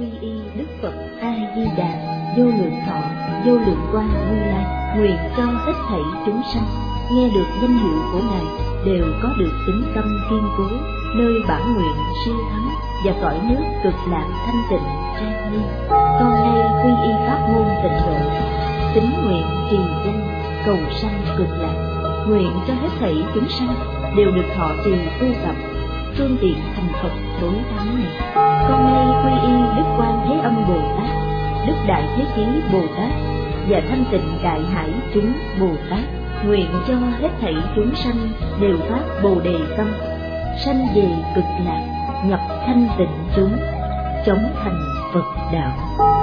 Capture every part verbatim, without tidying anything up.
quy y Đức Phật A Di Đà vô lượng thọ vô lượng quang Như Lai, nguyện cho hết thảy chúng sanh nghe được danh hiệu của Ngài đều có được tín tâm kiên cố, nơi bản nguyện siêu thắng và cõi nước cực lạc thanh tịnh trang nghiêm. Con nay quy y pháp môn tịnh độ, tín nguyện trì danh cầu sanh cực lạc, nguyện cho hết thảy chúng sanh đều được thọ trì tu tập phương tiện thành Phật tối thắng này. Con nay quy y Đức Quan Thế Âm Bồ Tát, Đức Đại Thế Chí Bồ Tát và Thanh Tịnh Đại Hải Chúng Bồ Tát, nguyện cho hết thảy chúng sanh đều phát Bồ Đề tâm, sanh về cực lạc, nhập thanh tịnh chúng, chống thành Phật đạo.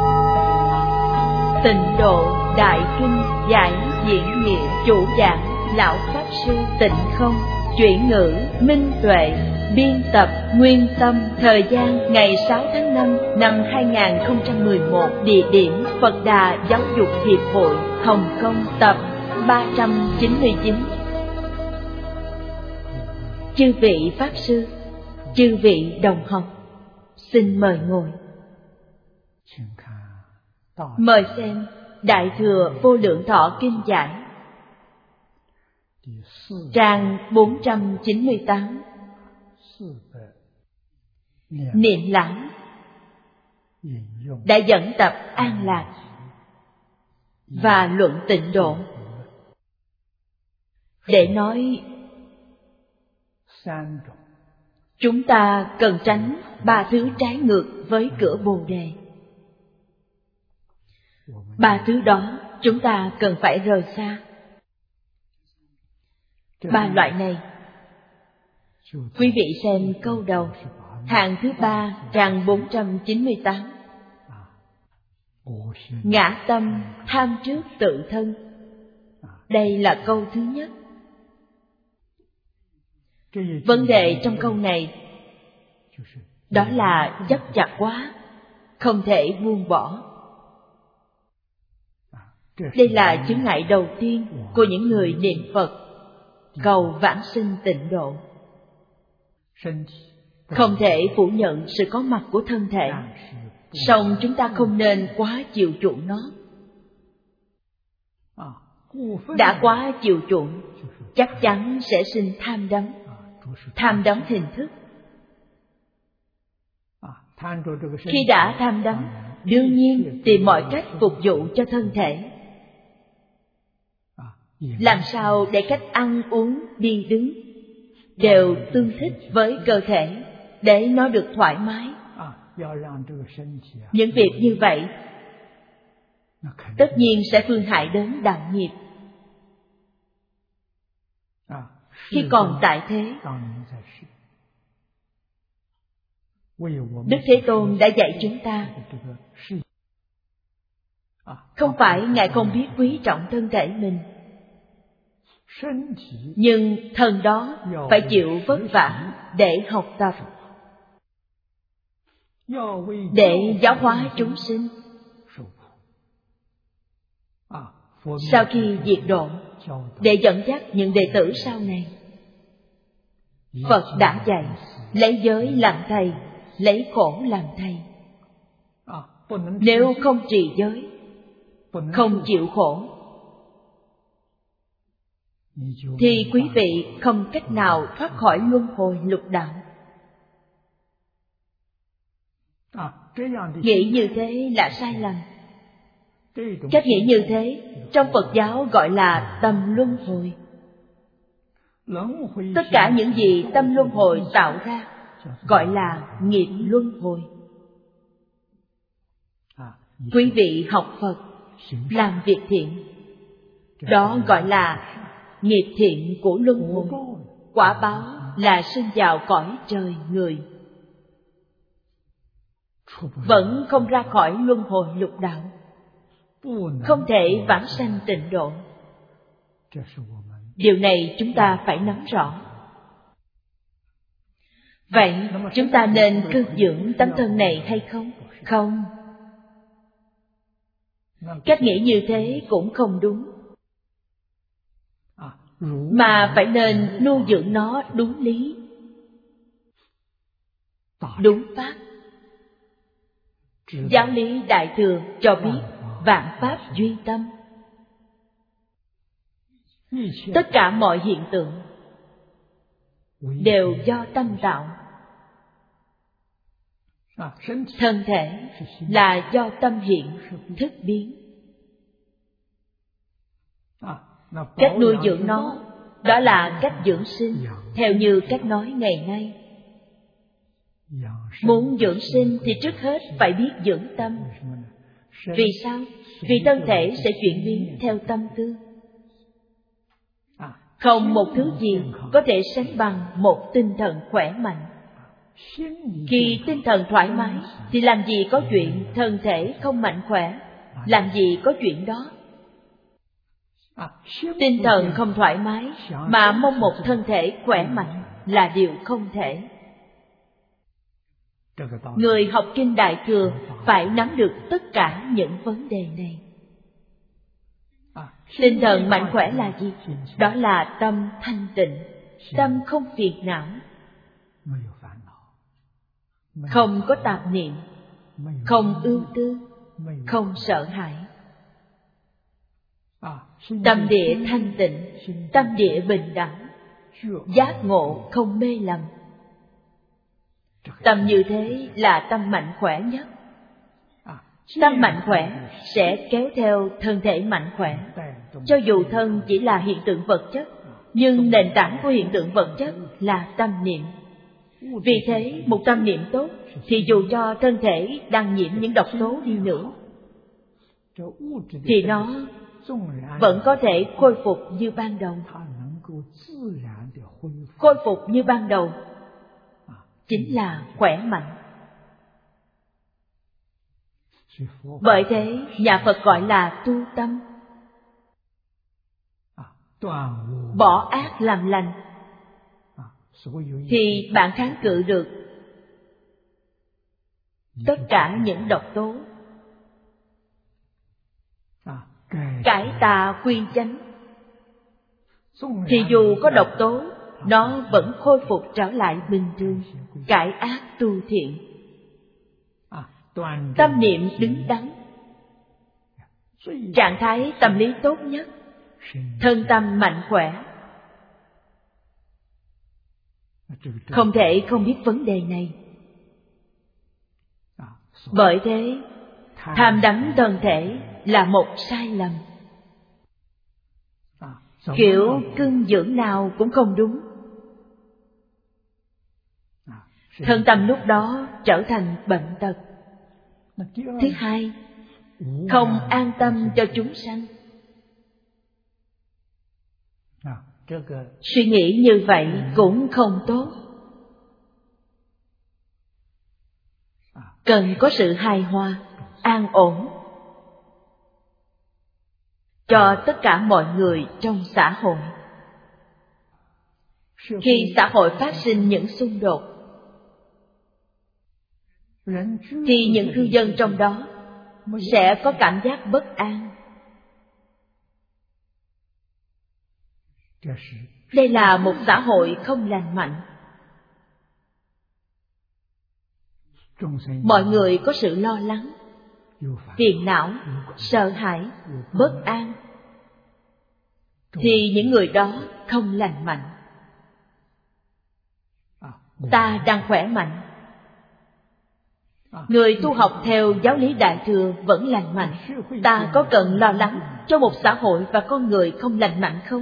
Tịnh Độ Đại Kinh giải diễn nghĩa, chủ giảng Lão Pháp Sư Tịnh Không, chuyển ngữ Minh Tuệ, biên tập Nguyên Tâm. Thời gian ngày sáu tháng năm năm hai nghìn không trăm mười một. Địa điểm Phật Đà Giáo dục Hiệp hội, Hồng Kông. Tập ba trăm chín mươi chín. Chư vị Pháp Sư, chư vị đồng học, xin mời ngồi. Mời xem Đại Thừa Vô Lượng Thọ Kinh Giải, trang bốn trăm chín mươi tám. Niệm lãng đã dẫn tập An Lạc và luận Tịnh Độ để nói chúng ta cần tránh ba thứ trái ngược với cửa Bồ Đề. Ba thứ đó chúng ta cần phải rời xa. Ba loại này, quý vị xem câu đầu, hạng thứ ba, trang bốn trăm chín mươi tám. Ngã tâm tham trước tự thân. Đây là câu thứ nhất. Vấn đề trong câu này đó là chấp chặt quá, không thể buông bỏ. Đây là chướng ngại đầu tiên của những người niệm Phật cầu vãng sinh tịnh độ. Không thể phủ nhận sự có mặt của thân thể, song chúng ta không nên quá chiều chuộng nó. Đã quá chiều chuộng, chắc chắn sẽ sinh tham đắm, tham đắm hình thức. Khi đã tham đắm, đương nhiên tìm mọi cách phục vụ cho thân thể. Làm sao để cách ăn uống đi đứng đều tương thích với cơ thể, để nó được thoải mái. Những việc như vậy tất nhiên sẽ phương hại đến đạo nghiệp. Khi còn tại thế, Đức Thế Tôn đã dạy chúng ta, không phải Ngài không biết quý trọng thân thể mình, nhưng thần đó phải chịu vất vả để học tập, để giáo hóa chúng sinh. Sau khi diệt độ, để dẫn dắt những đệ tử sau này, Phật đã dạy lấy giới làm thầy, lấy khổ làm thầy. Nếu không trì giới, không chịu khổ, thì quý vị không cách nào thoát khỏi luân hồi lục đạo. Nghĩ như thế là sai lầm. Cách nghĩ như thế trong Phật giáo gọi là tâm luân hồi. Tất cả những gì tâm luân hồi tạo ra gọi là nghiệp luân hồi. Quý vị học Phật, làm việc thiện, đó gọi là nghiệp thiện của luân hồi. Quả báo là sinh vào cõi trời người, vẫn không ra khỏi luân hồi lục đạo, không thể vãng sanh tịnh độ. Điều này chúng ta phải nắm rõ. Vậy chúng ta nên cư dưỡng tấm thân này hay không? Không. Cách nghĩ như thế cũng không đúng, mà phải nên nuôi dưỡng nó đúng lý, đúng pháp. Giáo lý Đại Thừa cho biết vạn pháp duy tâm. Tất cả mọi hiện tượng đều do tâm tạo. Thân thể là do tâm hiện, thức biến. Cách nuôi dưỡng nó, đó là cách dưỡng sinh, theo như cách nói ngày nay. Muốn dưỡng sinh thì trước hết phải biết dưỡng tâm. Vì sao? Vì thân thể sẽ chuyển biến theo tâm tư. Không một thứ gì có thể sánh bằng một tinh thần khỏe mạnh. Khi tinh thần thoải mái thì làm gì có chuyện thân thể không mạnh khỏe, làm gì có chuyện đó. Tinh thần không thoải mái mà mong một thân thể khỏe mạnh là điều không thể. Người học kinh Đại Thừa phải nắm được tất cả những vấn đề này. Tinh thần mạnh khỏe là gì? Đó là tâm thanh tịnh, tâm không phiền não, không có tạp niệm, không ưu tư, không sợ hãi. Tâm địa thanh tịnh, tâm địa bình đẳng, giác ngộ không mê lầm. Tâm như thế là tâm mạnh khỏe nhất. Tâm mạnh khỏe sẽ kéo theo thân thể mạnh khỏe. Cho dù thân chỉ là hiện tượng vật chất, nhưng nền tảng của hiện tượng vật chất là tâm niệm. Vì thế, một tâm niệm tốt thì dù cho thân thể đang nhiễm những độc tố đi nữa, thì nó vẫn có thể khôi phục như ban đầu. Khôi phục như ban đầu chính là khỏe mạnh. Bởi thế, nhà Phật gọi là tu tâm. Bỏ ác làm lành thì bạn kháng cự được tất cả những độc tố. Cải tà quy chánh thì dù có độc tố, nó vẫn khôi phục trở lại bình thường, cải ác tu thiện. Tâm niệm đứng đắn, trạng thái tâm lý tốt nhất, thân tâm mạnh khỏe. Không thể không biết vấn đề này. Bởi thế, tham đắm thân thể là một sai lầm. Kiểu cưng dưỡng nào cũng không đúng. Thân tâm lúc đó trở thành bệnh tật. Thứ hai, không an tâm cho chúng sanh. Suy nghĩ như vậy cũng không tốt. Cần có sự hài hòa, an ổn cho tất cả mọi người trong xã hội. Khi xã hội phát sinh những xung đột, thì những cư dân trong đó sẽ có cảm giác bất an. Đây là một xã hội không lành mạnh. Mọi người có sự lo lắng, phiền não, sợ hãi, bất an, thì những người đó không lành mạnh. Ta đang khỏe mạnh, người tu học theo giáo lý Đại Thừa vẫn lành mạnh. Ta có cần lo lắng cho một xã hội và con người không lành mạnh không?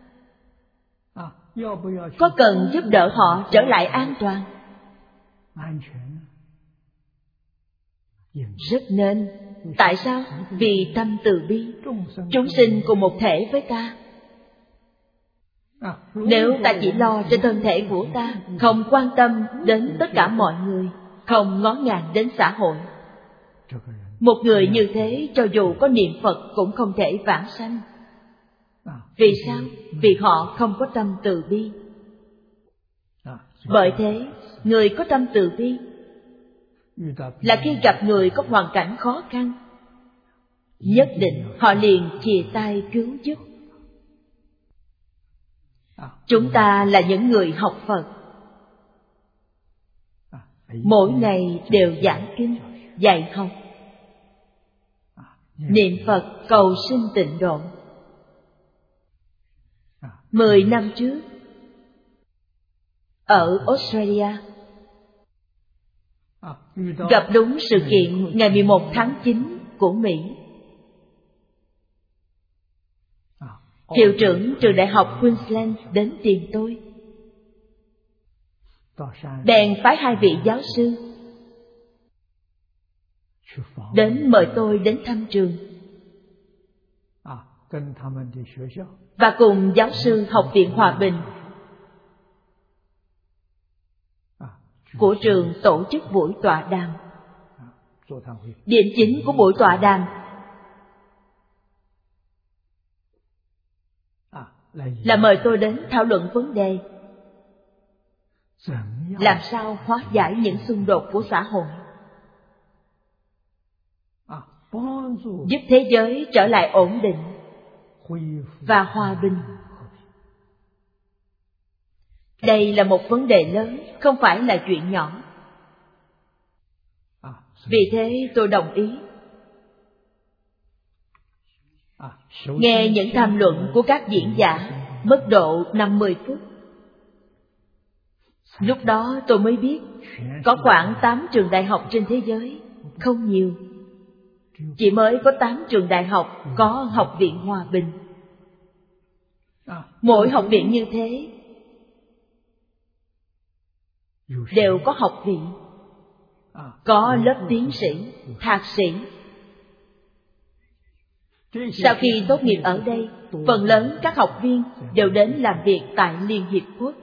Có cần giúp đỡ họ trở lại an toàn? Rất nên. Tại sao? Vì tâm từ bi. Chúng sinh cùng một thể với ta. Nếu ta chỉ lo cho thân thể của ta, không quan tâm đến tất cả mọi người, không ngó ngàng đến xã hội, một người như thế cho dù có niệm Phật cũng không thể vãng sanh. Vì sao? Vì họ không có tâm từ bi. Bởi thế, người có tâm từ bi là khi gặp người có hoàn cảnh khó khăn, nhất định họ liền chìa tay cứu giúp. Chúng ta là những người học Phật, mỗi ngày đều giảng kinh, dạy học, niệm Phật cầu sinh tịnh độ. Mười năm trước, ở Australia, gặp đúng sự kiện ngày mười một tháng chín của Mỹ. Hiệu trưởng trường đại học Queensland đến tìm tôi, bèn phái hai vị giáo sư đến mời tôi đến thăm trường và cùng giáo sư Học viện Hòa bình của trường tổ chức buổi tọa đàm. Điểm chính của buổi tọa đàm là mời tôi đến thảo luận vấn đề làm sao hóa giải những xung đột của xã hội, giúp thế giới trở lại ổn định và hòa bình. Đây là một vấn đề lớn, không phải là chuyện nhỏ. Vì thế tôi đồng ý. Nghe những tham luận của các diễn giả mất độ năm mươi phút. Lúc đó tôi mới biết có khoảng tám trường đại học trên thế giới, không nhiều. Chỉ mới có tám trường đại học có Học viện Hòa bình. Mỗi học viện như thế đều có học vị, có lớp tiến sĩ, thạc sĩ. Sau khi tốt nghiệp ở đây, phần lớn các học viên đều đến làm việc tại Liên Hiệp Quốc.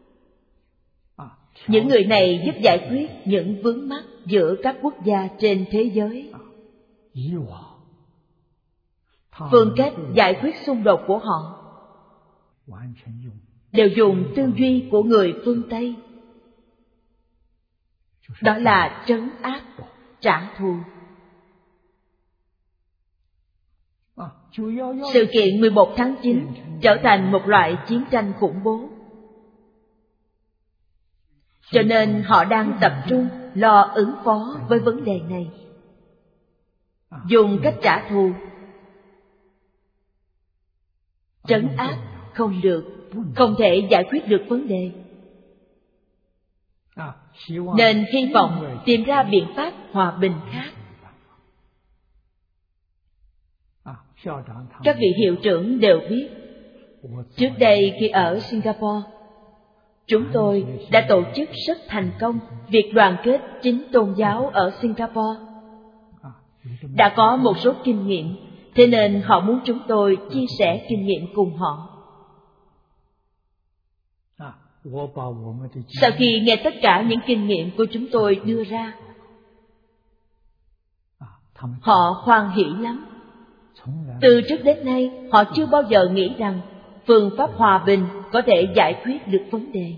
Những người này giúp giải quyết những vướng mắc giữa các quốc gia trên thế giới. Phương cách giải quyết xung đột của họ đều dùng tư duy của người phương Tây. Đó là trấn áp, trả thù. Sự kiện mười một tháng chín trở thành một loại chiến tranh khủng bố. Cho nên họ đang tập trung lo ứng phó với vấn đề này. Dùng cách trả thù. Trấn áp không được, không thể giải quyết được vấn đề. Nên hy vọng tìm ra biện pháp hòa bình khác. Các vị hiệu trưởng đều biết, trước đây khi ở Singapore, chúng tôi đã tổ chức rất thành công việc đoàn kết chính tôn giáo ở Singapore. Đã có một số kinh nghiệm, thế nên họ muốn chúng tôi chia sẻ kinh nghiệm cùng họ. Sau khi nghe tất cả những kinh nghiệm của chúng tôi đưa ra, họ hoan hỷ lắm. Từ trước đến nay, họ chưa bao giờ nghĩ rằng phương pháp hòa bình có thể giải quyết được vấn đề.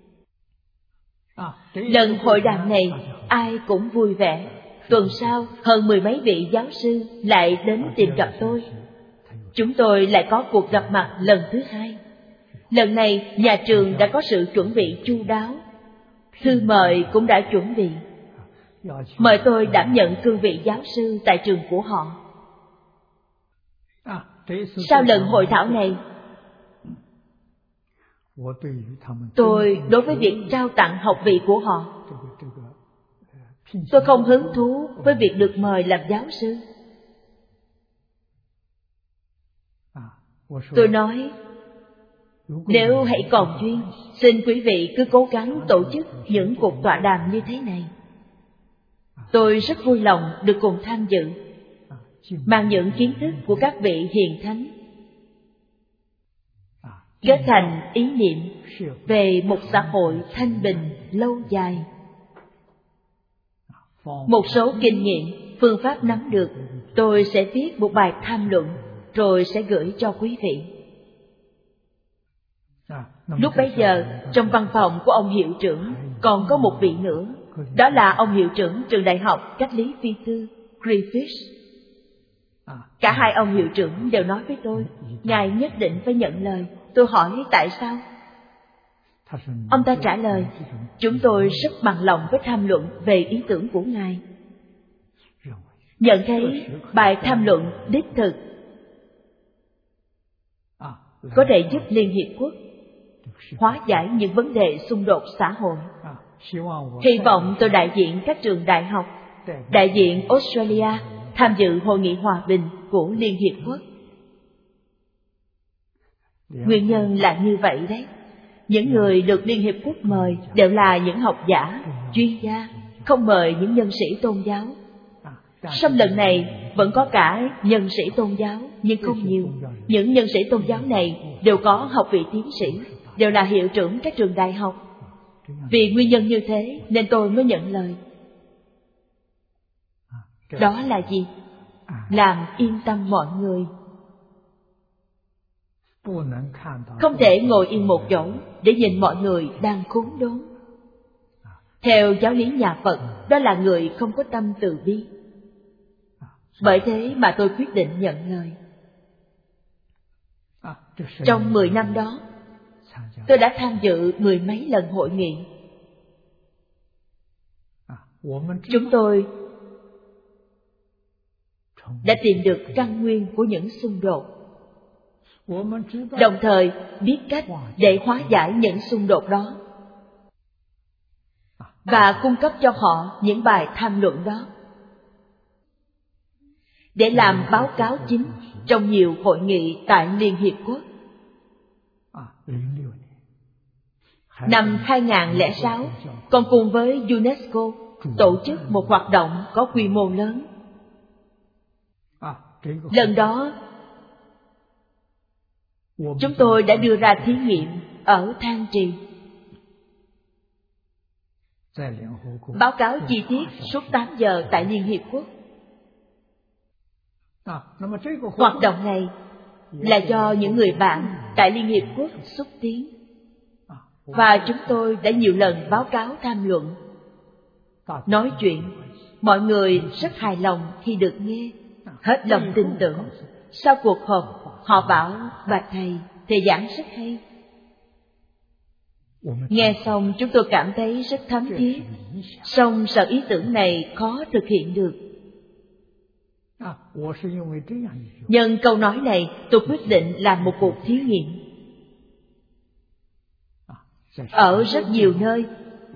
Lần hội đàm này, ai cũng vui vẻ. Tuần sau, hơn mười mấy vị giáo sư lại đến tìm gặp tôi. Chúng tôi lại có cuộc gặp mặt lần thứ hai. Lần này, nhà trường đã có sự chuẩn bị chu đáo. Thư mời cũng đã chuẩn bị. Mời tôi đảm nhận cương vị giáo sư tại trường của họ. Sau lần hội thảo này, tôi đối với việc trao tặng học vị của họ, tôi không hứng thú với việc được mời làm giáo sư. Tôi nói, nếu hãy còn duyên, xin quý vị cứ cố gắng tổ chức những cuộc tọa đàm như thế này. Tôi rất vui lòng được cùng tham dự, mang những kiến thức của các vị hiền thánh, kết thành ý niệm về một xã hội thanh bình lâu dài. Một số kinh nghiệm, phương pháp nắm được, tôi sẽ viết một bài tham luận, rồi sẽ gửi cho quý vị. Lúc bấy giờ, trong văn phòng của ông hiệu trưởng còn có một vị nữa, đó là ông hiệu trưởng trường đại học Cách lý Phi tư, Griffiths. Cả hai ông hiệu trưởng đều nói với tôi, ngài nhất định phải nhận lời. Tôi hỏi tại sao? Ông ta trả lời, chúng tôi rất bằng lòng với tham luận về ý tưởng của ngài. nhận thấy bài tham luận đích thực có thể giúp Liên Hiệp Quốc hóa giải những vấn đề xung đột xã hội. Hy vọng tôi đại diện các trường đại học, đại diện Australia tham dự Hội nghị Hòa bình của Liên Hiệp Quốc. Nguyên nhân là như vậy đấy. Những người được Liên Hiệp Quốc mời đều là những học giả, chuyên gia, không mời những nhân sĩ tôn giáo. Song lần này vẫn có cả nhân sĩ tôn giáo, nhưng không nhiều. Những nhân sĩ tôn giáo này đều có học vị tiến sĩ, đều là hiệu trưởng các trường đại học. Vì nguyên nhân như thế nên tôi mới nhận lời. Đó là gì? Làm yên tâm mọi người. Không thể ngồi yên một chỗ để nhìn mọi người đang khốn đốn. Theo giáo lý nhà Phật, đó là người không có tâm từ bi. Bởi thế mà tôi quyết định nhận lời. Trong mười năm đó, tôi đã tham dự mười mấy lần hội nghị. Chúng tôi đã tìm được căn nguyên của những xung đột, đồng thời biết cách để hóa giải những xung đột đó và cung cấp cho họ những bài tham luận đó để làm báo cáo chính trong nhiều hội nghị tại Liên Hiệp Quốc. Năm hai không không sáu, còn cùng với UNESCO tổ chức một hoạt động có quy mô lớn. Lần đó, chúng tôi đã đưa ra thí nghiệm ở Thang Trì. Báo cáo chi tiết suốt tám giờ tại Liên Hiệp Quốc. Hoạt động này là do những người bạn tại Liên Hiệp Quốc xúc tiến. Và chúng tôi đã nhiều lần báo cáo tham luận, nói chuyện. Mọi người rất hài lòng khi được nghe, hết lòng tin tưởng. Sau cuộc họp, họ bảo: bạch thầy, thầy giảng rất hay. Nghe xong chúng tôi cảm thấy rất thấm thiết. Song sợ ý tưởng này khó thực hiện được. Nhân câu nói này, tôi quyết định làm một cuộc thí nghiệm. Ở rất nhiều nơi,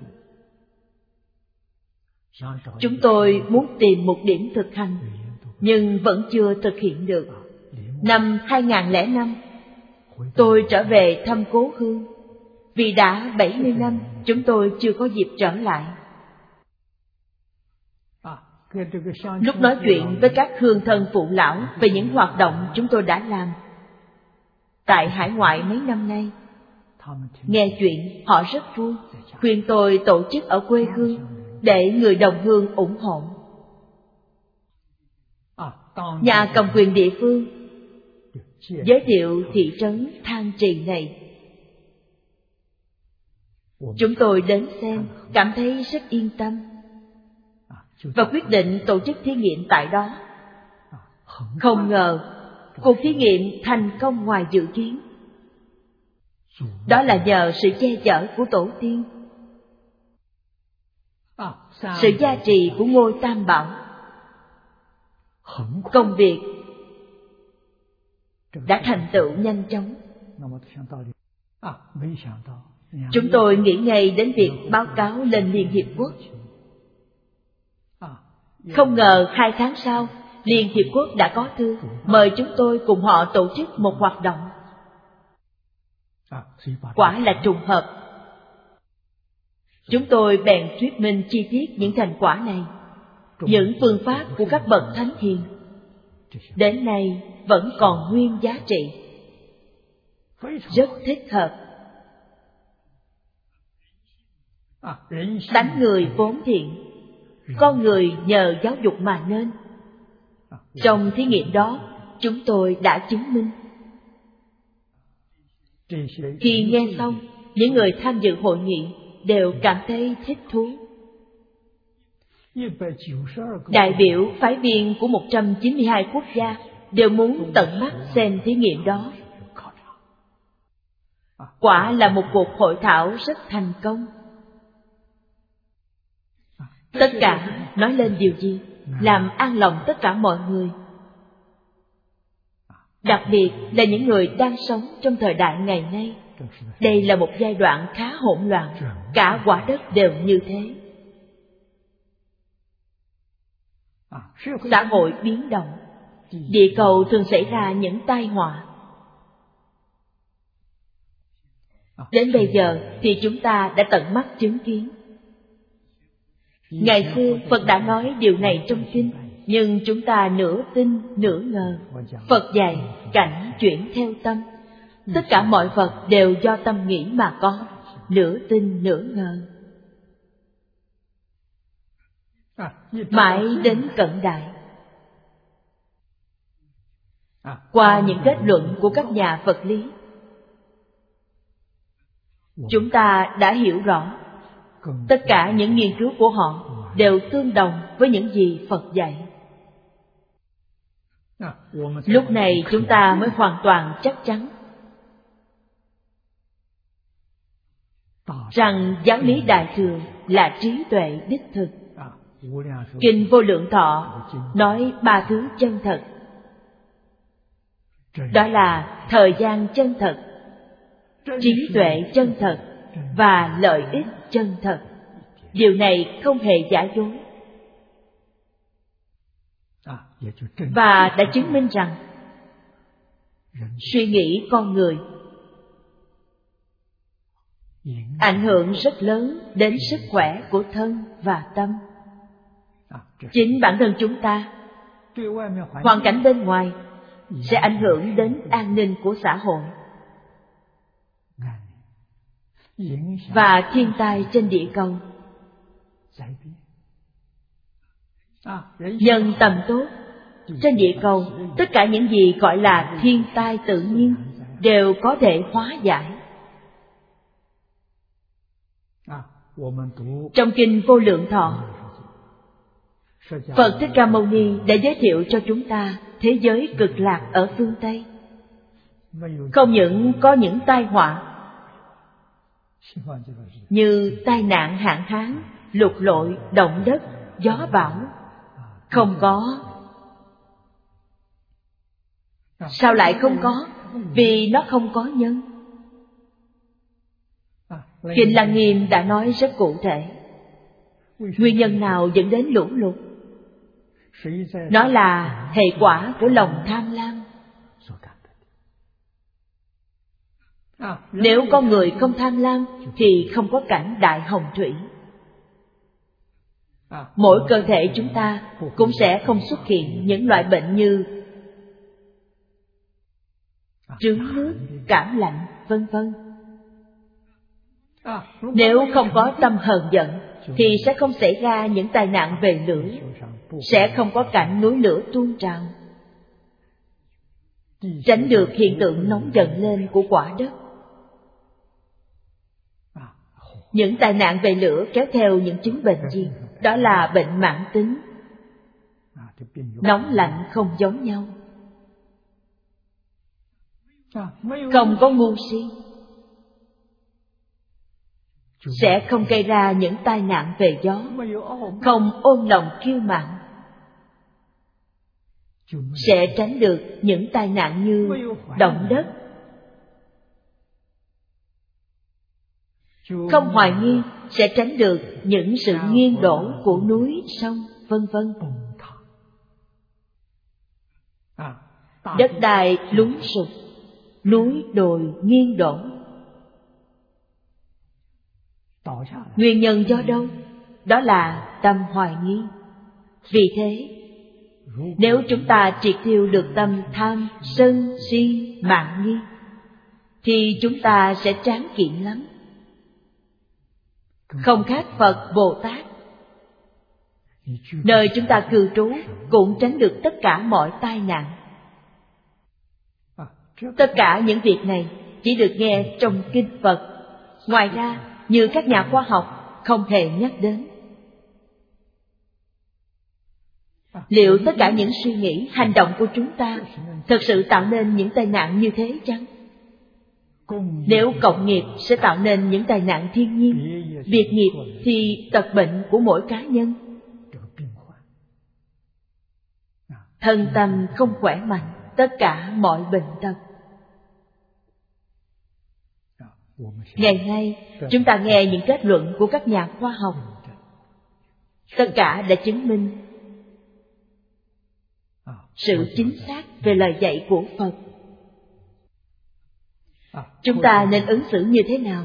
chúng tôi muốn tìm một điểm thực hành, nhưng vẫn chưa thực hiện được. Năm hai không không năm, tôi trở về thăm cố hương. Vì đã bảy mươi năm, chúng tôi chưa có dịp trở lại. Lúc nói chuyện với các hương thân phụ lão về những hoạt động chúng tôi đã làm tại hải ngoại mấy năm nay, nghe chuyện họ rất vui, khuyên tôi tổ chức ở quê hương để người đồng hương ủng hộ. Nhà cầm quyền địa phương giới thiệu thị trấn Thang Trì này. Chúng tôi đến xem, cảm thấy rất yên tâm và quyết định tổ chức thí nghiệm tại đó. Không ngờ, cuộc thí nghiệm thành công ngoài dự kiến. Đó là nhờ sự che chở của tổ tiên, sự gia trì của ngôi Tam Bảo. Công việc đã thành tựu nhanh chóng. Chúng tôi nghĩ ngay đến việc báo cáo lên Liên Hiệp Quốc. Không ngờ hai tháng sau, Liên Hiệp Quốc đã có thư mời chúng tôi cùng họ tổ chức một hoạt động. Quả là trùng hợp. Chúng tôi bèn thuyết minh chi tiết những thành quả này, những phương pháp của các bậc thánh hiền, đến nay vẫn còn nguyên giá trị, rất thích hợp. Tánh người vốn thiện, con người nhờ giáo dục mà nên. Trong thí nghiệm đó, chúng tôi đã chứng minh. Khi nghe xong, những người tham dự hội nghị đều cảm thấy thích thú. Đại biểu phái viên của một trăm chín mươi hai quốc gia đều muốn tận mắt xem thí nghiệm đó. Quả là một cuộc hội thảo rất thành công. Tất cả nói lên điều gì? làm an lòng tất cả mọi người. Đặc biệt là những người đang sống trong thời đại ngày nay. Đây là một giai đoạn khá hỗn loạn, cả quả đất đều như thế. Xã hội biến động, địa cầu thường xảy ra những tai họa. Đến bây giờ thì chúng ta đã tận mắt chứng kiến. Ngày xưa Phật đã nói điều này trong kinh, nhưng chúng ta nửa tin nửa ngờ. Phật dạy cảnh chuyển theo tâm. Tất cả mọi vật đều do tâm nghĩ mà có, nửa tin nửa ngờ. Mãi đến cận đại, qua những kết luận của các nhà Phật lý, chúng ta đã hiểu rõ tất cả những nghiên cứu của họ đều tương đồng với những gì Phật dạy. Lúc này chúng ta mới hoàn toàn chắc chắn rằng giáo lý Đại Thừa là trí tuệ đích thực. Kinh Vô Lượng Thọ nói ba thứ chân thật. Đó là thời gian chân thật, trí tuệ chân thật và lợi ích chân thật. Điều này không hề giả dối. Và đã chứng minh rằng suy nghĩ con người ảnh hưởng rất lớn đến sức khỏe của thân và tâm. Chính bản thân chúng ta, hoàn cảnh bên ngoài sẽ ảnh hưởng đến an ninh của xã hội. Và thiên tai trên địa cầu, nhân tâm tốt trên địa cầu, tất cả những gì gọi là thiên tai tự nhiên đều có thể hóa giải. Trong kinh Vô Lượng Thọ, Phật Thích Ca Mâu Ni đã giới thiệu cho chúng ta thế giới cực lạc ở phương Tây. Không những có những tai họa như tai nạn hạn hán, lụt lội, động đất, gió bão. Không có. Sao lại không có? Vì nó không có nhân. Kinh Lăng Nghiêm đã nói rất cụ thể. Nguyên nhân nào dẫn đến lũ lụt? Nó là hệ quả của lòng tham lam. Nếu con người không tham lam thì không có cảnh đại hồng thủy. Mỗi cơ thể chúng ta cũng sẽ không xuất hiện những loại bệnh như trướng nước, cảm lạnh, vân vân. Nếu không có tâm hờn giận thì sẽ không xảy ra những tai nạn về lửa, sẽ không có cảnh núi lửa tuôn trào, tránh được hiện tượng nóng giận lên của quả đất. Những tai nạn về lửa kéo theo những chứng bệnh gì? Đó là bệnh mãn tính. Nóng lạnh không giống nhau. Không có ngu si sẽ không gây ra những tai nạn về gió. Không ôm lòng kiêu mạn sẽ tránh được những tai nạn như động đất. Không hoài nghi sẽ tránh được những sự nghiêng đổ của núi, sông, vân vân. Đất đai lún sụp, núi đồi nghiêng đổ. Nguyên nhân do đâu? Đó là tâm hoài nghi. Vì thế, nếu chúng ta triệt tiêu được tâm tham, sân, si, mạn nghi, thì chúng ta sẽ tráng kiện lắm. Không khác Phật Bồ Tát. Nơi chúng ta cư trú cũng tránh được tất cả mọi tai nạn. Tất cả những việc này chỉ được nghe trong kinh Phật. Ngoài ra, như các nhà khoa học không hề nhắc đến. Liệu tất cả những suy nghĩ, hành động của chúng ta thực sự tạo nên những tai nạn như thế chăng? Nếu cộng nghiệp sẽ tạo nên những tai nạn thiên nhiên, biệt nghiệp thì tật bệnh của mỗi cá nhân. thân tâm không khỏe mạnh, tất cả mọi bệnh tật. Ngày nay, chúng ta nghe những kết luận của các nhà khoa học, tất cả đã chứng minh sự chính xác về lời dạy của Phật. Chúng ta nên ứng xử như thế nào?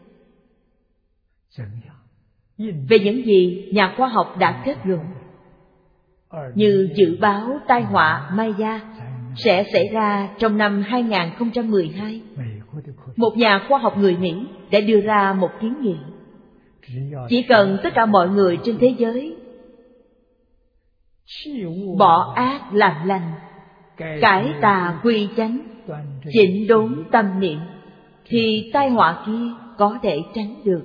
Về những gì nhà khoa học đã kết luận, như dự báo tai họa Maya sẽ xảy ra trong năm hai không một hai, một nhà khoa học người Mỹ đã đưa ra một kiến nghị. Chỉ cần tất cả mọi người trên thế giới bỏ ác làm lành, cải tà quy chánh, chỉnh đốn tâm niệm, thì tai họa kia có thể tránh được.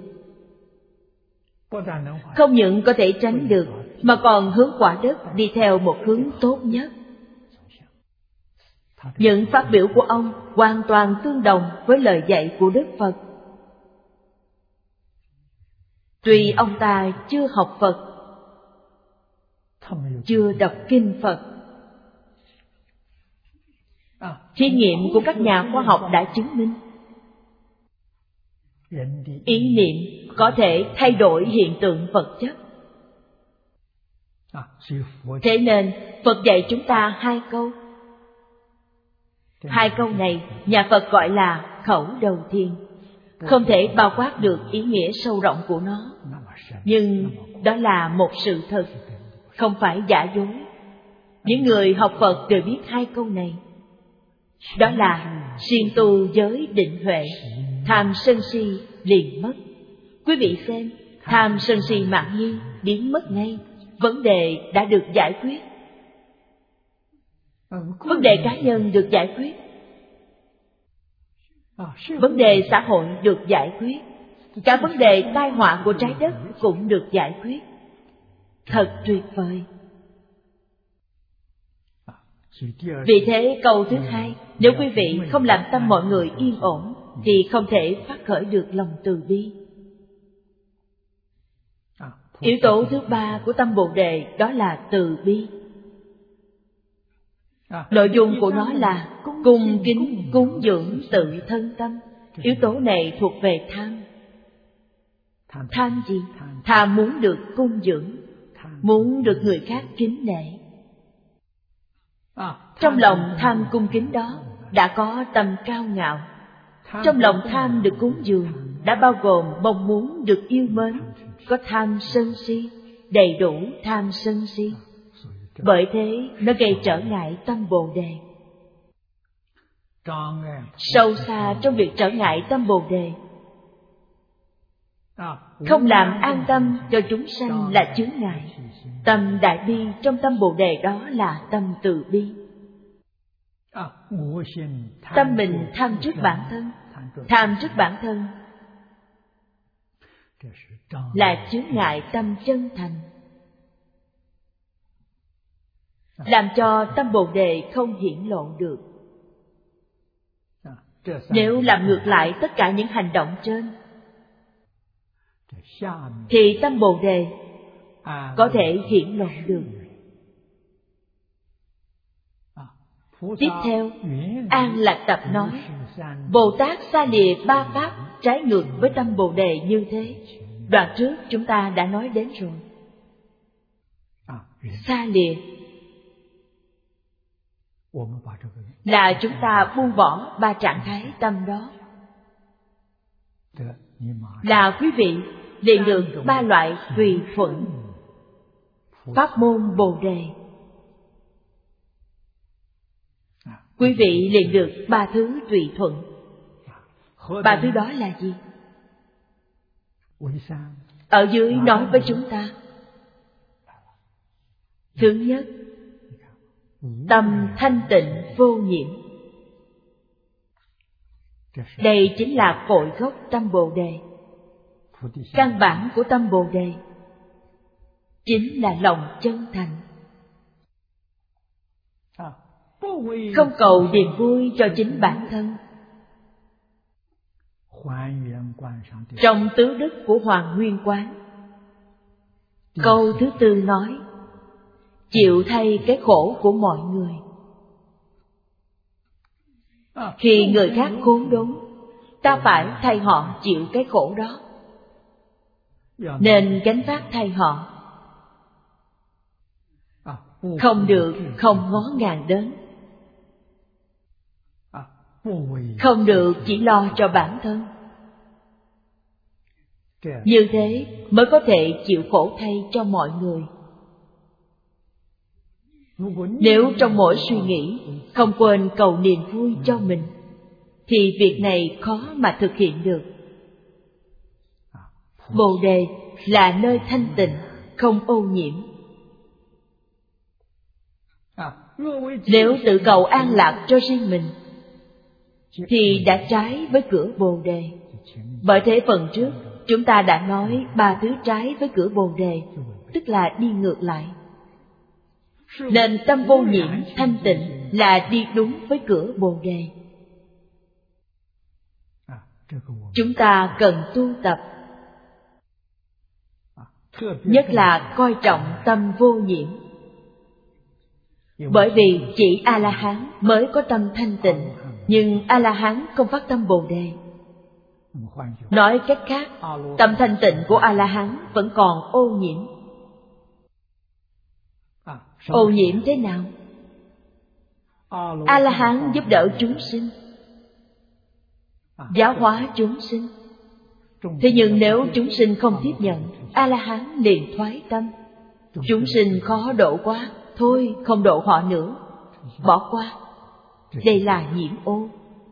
Không những có thể tránh được, mà còn hướng quả đất đi theo một hướng tốt nhất. Những phát biểu của ông hoàn toàn tương đồng với lời dạy của Đức Phật. Tuy ông ta chưa học Phật, chưa đọc kinh Phật, thí nghiệm của các nhà khoa học đã chứng minh ý niệm có thể thay đổi hiện tượng vật chất. Thế nên Phật dạy chúng ta hai câu. Hai câu này nhà Phật gọi là khẩu đầu thiền, không thể bao quát được ý nghĩa sâu rộng của nó, nhưng đó là một sự thật, không phải giả dối. Những người học Phật đều biết hai câu này. Đó là siêng tu giới định huệ, tham sân si liền mất. Quý vị xem, tham sân si mạn nhi biến mất ngay, vấn đề đã được giải quyết. Vấn đề cá nhân được giải quyết, vấn đề xã hội được giải quyết, cả vấn đề tai họa của trái đất cũng được giải quyết. Thật tuyệt vời. Vì thế câu thứ hai, nếu quý vị không làm tâm mọi người yên ổn, thì không thể phát khởi được lòng từ bi. Yếu tố thứ ba của tâm Bồ Đề đó là từ bi. Nội dung của nó là cung kính cúng dường tự thân tâm. Yếu tố này thuộc về tham. Tham gì? Tham muốn được cung dưỡng, muốn được người khác kính nể. Trong lòng tham cung kính đó đã có tâm cao ngạo. Trong lòng tham được cúng dường đã bao gồm mong muốn được yêu mến, có tham sân si, đầy đủ tham sân si. Bởi thế nó gây trở ngại tâm Bồ Đề. Sâu xa trong việc trở ngại tâm Bồ Đề, không làm an tâm cho chúng sanh là chướng ngại. Tâm đại bi trong tâm Bồ Đề đó là tâm từ bi. Tâm mình tham trước bản thân, tham trước bản thân là chướng ngại tâm chân thành, làm cho tâm Bồ Đề không hiển lộ được. Nếu làm ngược lại tất cả những hành động trên, thì tâm Bồ Đề có thể hiển lộ được. Tiếp theo, An Lạc Tập nói, Bồ Tát xa lìa ba pháp trái ngược với tâm Bồ Đề như thế. Đoạn trước chúng ta đã nói đến rồi. Xa lìa là chúng ta buông bỏ ba trạng thái tâm đó, là quý vị liền được ba loại tùy thuận pháp môn Bồ Đề. Quý vị liền được ba thứ tùy thuận. Ba thứ đó là gì? Ở dưới nói với chúng ta. Thứ nhất, tâm thanh tịnh vô nhiễm. Đây chính là cội gốc tâm Bồ Đề. Căn bản của tâm Bồ Đề chính là lòng chân thành, không cầu niềm vui cho chính bản thân. Trong tứ đức của Hoàng Nguyên Quán, câu thứ tư nói, chịu thay cái khổ của mọi người. Khi người khác khốn đốn, ta phải thay họ chịu cái khổ đó, nên gánh vác thay họ. Không được không ngó ngàng đến, không được chỉ lo cho bản thân. Như thế mới có thể chịu khổ thay cho mọi người. Nếu trong mỗi suy nghĩ không quên cầu niềm vui cho mình, thì việc này khó mà thực hiện được. Bồ đề là nơi thanh tịnh, không ô nhiễm. Nếu tự cầu an lạc cho riêng mình, thì đã trái với cửa Bồ đề. Bởi thế phần trước chúng ta đã nói ba thứ trái với cửa Bồ đề, tức là đi ngược lại. Nên tâm vô nhiễm thanh tịnh là đi đúng với cửa Bồ đề. Chúng ta cần tu tập, nhất là coi trọng tâm vô nhiễm. Bởi vì chỉ A-la-hán mới có tâm thanh tịnh, nhưng A-la-hán không phát tâm Bồ đề. Nói cách khác, tâm thanh tịnh của A-la-hán vẫn còn ô nhiễm. Ô nhiễm thế nào? A-la-hán giúp đỡ chúng sinh, giáo hóa chúng sinh. Thế nhưng nếu chúng sinh không tiếp nhận, A-la-hán liền thoái tâm. Chúng sinh khó độ quá, thôi không độ họ nữa, bỏ qua. Đây là nhiễm ô.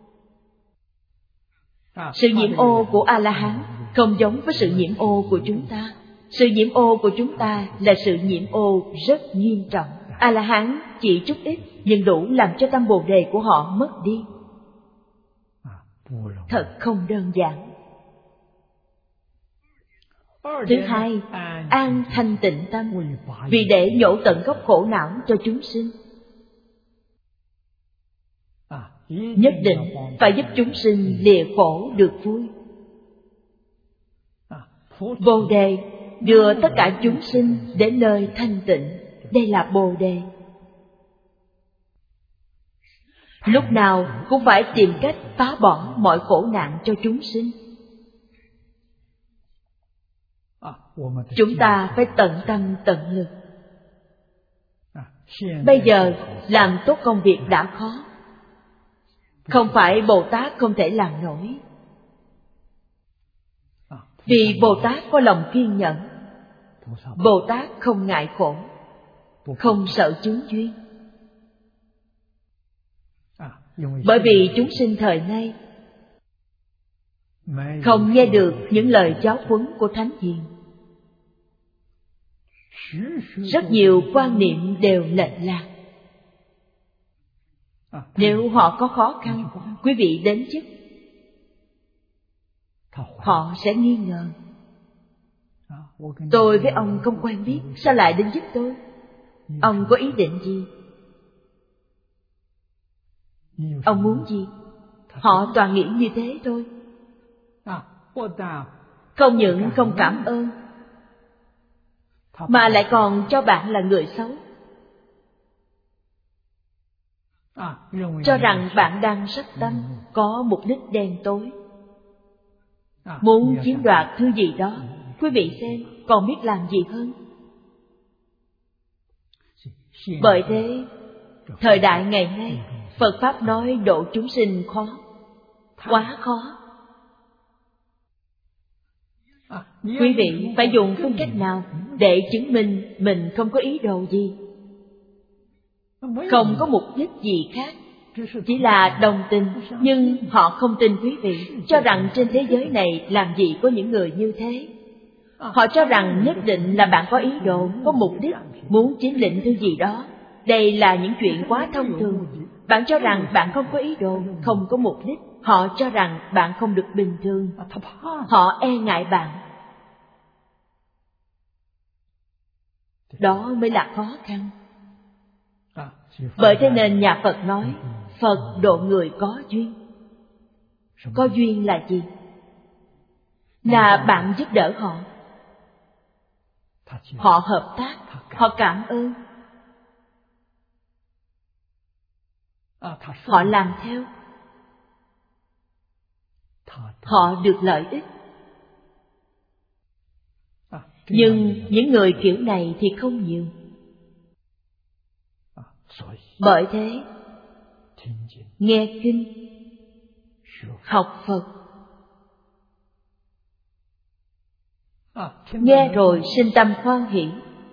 Sự nhiễm ô của A-la-hán không giống với sự nhiễm ô của chúng ta. Sự nhiễm ô của chúng ta là sự nhiễm ô rất nghiêm trọng. A-la-hán chỉ chút ít, nhưng đủ làm cho tâm Bồ đề của họ mất đi. Thật không đơn giản. Thứ hai, an thanh tịnh tâm, vì để nhổ tận gốc khổ não cho chúng sinh. Nhất định phải giúp chúng sinh lìa khổ được vui. Bồ đề đưa tất cả chúng sinh đến nơi thanh tịnh. Đây là Bồ đề. Lúc nào cũng phải tìm cách phá bỏ mọi khổ nạn cho chúng sinh. Chúng ta phải tận tâm tận lực. Bây giờ làm tốt công việc đã khó, không phải Bồ Tát không thể làm nổi. Vì Bồ Tát có lòng kiên nhẫn. Bồ Tát không ngại khổ, không sợ chướng duyên. Bởi vì chúng sinh thời nay không nghe được những lời giáo huấn của Thánh Hiền. Rất nhiều quan niệm đều lệch lạc. Nếu họ có khó khăn, quý vị đến giúp, họ sẽ nghi ngờ. Tôi với ông không quen biết, sao lại đến giúp tôi? Ông có ý định gì? Ông muốn gì? Họ toàn nghĩ như thế thôi. Không những không cảm ơn, mà lại còn cho bạn là người xấu, cho rằng bạn đang sát tâm, có mục đích đen tối, muốn chiếm đoạt thứ gì đó. Quý vị xem, còn biết làm gì hơn? Bởi thế, thời đại ngày nay, Phật Pháp nói độ chúng sinh khó, quá khó. Quý vị phải dùng phương cách nào để chứng minh mình không có ý đồ gì, không có mục đích gì khác, chỉ là đồng tình. Nhưng họ không tin quý vị, cho rằng trên thế giới này làm gì có những người như thế. Họ cho rằng nhất định là bạn có ý đồ, có mục đích, muốn chiếm lĩnh thứ gì đó. Đây là những chuyện quá thông thường. Bạn cho rằng bạn không có ý đồ, không có mục đích. Họ cho rằng bạn không được bình thường. Họ e ngại bạn. Đó mới là khó khăn. Bởi thế nên nhà Phật nói, Phật độ người có duyên. Có duyên là gì? Là bạn giúp đỡ họ, họ hợp tác, họ cảm ơn, họ làm theo, họ được lợi ích. Nhưng những người kiểu này thì không nhiều. Bởi thế, nghe kinh, học Phật, nghe rồi sinh tâm hoan hỷ,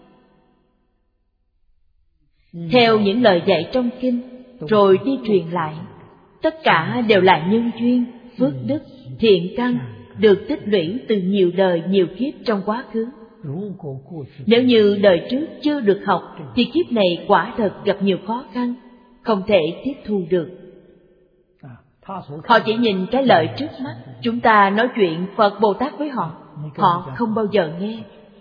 theo những lời dạy trong kinh, rồi đi truyền lại. Tất cả đều là nhân duyên, phước đức, thiện căn, được tích lũy từ nhiều đời nhiều kiếp trong quá khứ. Nếu như đời trước chưa được học, thì kiếp này quả thật gặp nhiều khó khăn, không thể tiếp thu được. Họ chỉ nhìn cái lợi trước mắt. Chúng ta nói chuyện Phật Bồ Tát với họ, họ không bao giờ nghe.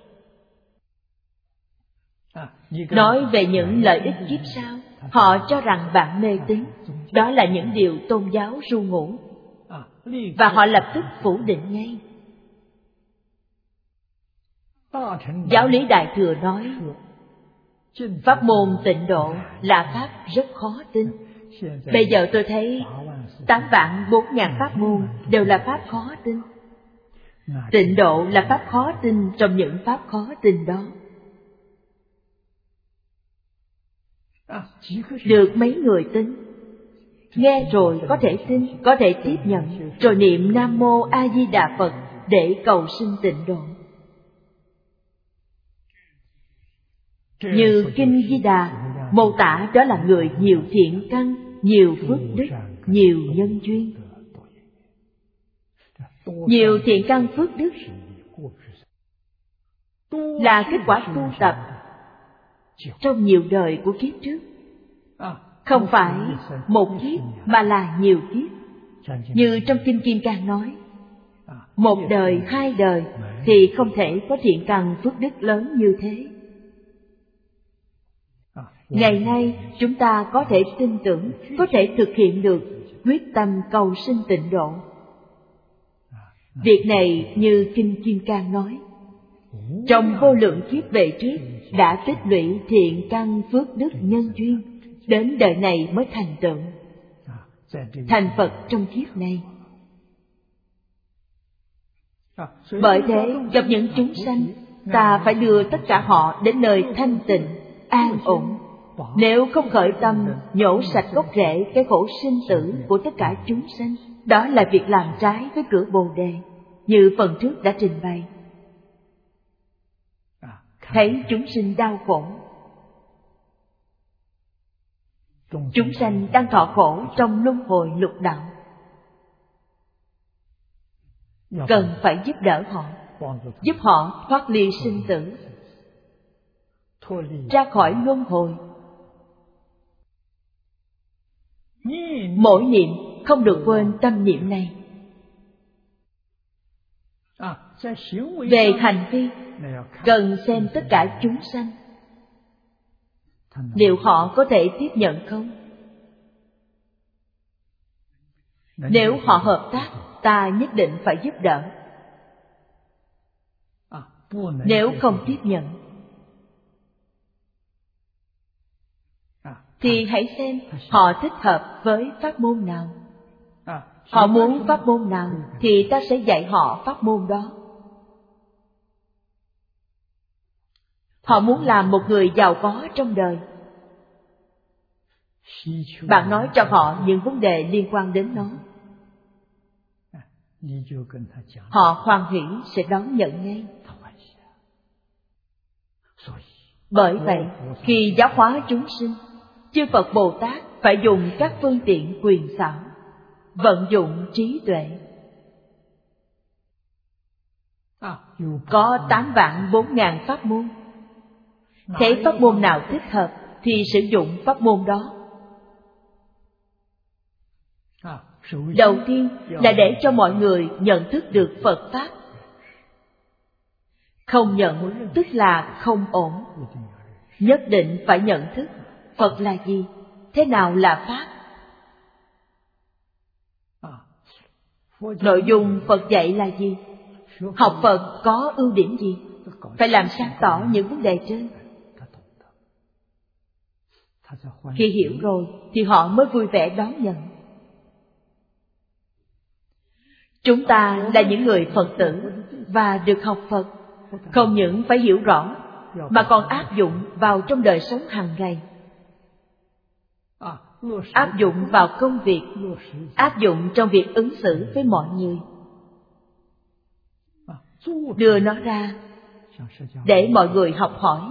Nói về những lợi ích kiếp sau, họ cho rằng bạn mê tín. Đó là những điều tôn giáo ru ngủ, và họ lập tức phủ định ngay. Giáo lý Đại Thừa nói, pháp môn tịnh độ là pháp rất khó tin. Bây giờ tôi thấy tám vạn bốn ngàn pháp môn đều là pháp khó tin. Tịnh độ là pháp khó tin trong những pháp khó tin đó. Được mấy người tin, nghe rồi có thể tin, có thể tiếp nhận, rồi niệm Nam Mô A Di Đà Phật để cầu sinh tịnh độ. Như Kinh Di Đà mô tả, đó là người nhiều thiện căn, nhiều phước đức, nhiều nhân duyên. Nhiều thiện căn phước đức là kết quả tu tập trong nhiều đời của kiếp trước. Không phải một kiếp mà là nhiều kiếp. Như trong Kinh Kim Cang nói, một đời, hai đời thì không thể có thiện căn phước đức lớn như thế. Ngày nay chúng ta có thể tin tưởng, có thể thực hiện được, quyết tâm cầu sinh tịnh độ. Việc này như Kinh Kim Cang nói, trong vô lượng kiếp về trước đã tích lũy thiện căn phước đức nhân duyên, đến đời này mới thành tựu, thành Phật trong kiếp này. Bởi thế, gặp những chúng sanh, ta phải đưa tất cả họ đến nơi thanh tịnh, an ổn. Nếu không khởi tâm nhổ sạch gốc rễ cái khổ sinh tử của tất cả chúng sanh, đó là việc làm trái với cửa Bồ Đề, như phần trước đã trình bày. Thấy chúng sinh đau khổ, chúng sanh đang thọ khổ trong luân hồi lục đạo, cần phải giúp đỡ họ, giúp họ thoát ly sinh tử, ra khỏi luân hồi. Mỗi niệm không được quên tâm niệm này. Về hành vi, cần xem tất cả chúng sanh, liệu họ có thể tiếp nhận không? Nếu họ hợp tác, ta nhất định phải giúp đỡ. Nếu không tiếp nhận, thì hãy xem họ thích hợp với pháp môn nào. Họ muốn pháp môn nào thì ta sẽ dạy họ pháp môn đó. Họ muốn làm một người giàu có trong đời, bạn nói cho họ những vấn đề liên quan đến nó, họ hoan hỷ sẽ đón nhận ngay. Bởi vậy, khi giáo hóa chúng sinh, chư Phật Bồ Tát phải dùng các phương tiện quyền xảo, vận dụng trí tuệ. Có tám vạn bốn ngàn pháp môn, thấy pháp môn nào thích hợp thì sử dụng pháp môn đó. Đầu tiên là để cho mọi người nhận thức được Phật Pháp. Không nhận tức là không ổn. Nhất định phải nhận thức Phật là gì, thế nào là Pháp. Nội dung Phật dạy là gì, học Phật có ưu điểm gì, phải làm sáng tỏ những vấn đề trên. Khi hiểu rồi thì họ mới vui vẻ đón nhận. Chúng ta là những người Phật tử và được học Phật, không những phải hiểu rõ mà còn áp dụng vào trong đời sống hàng ngày. Áp dụng vào công việc, áp dụng trong việc ứng xử với mọi người. Đưa nó ra để mọi người học hỏi.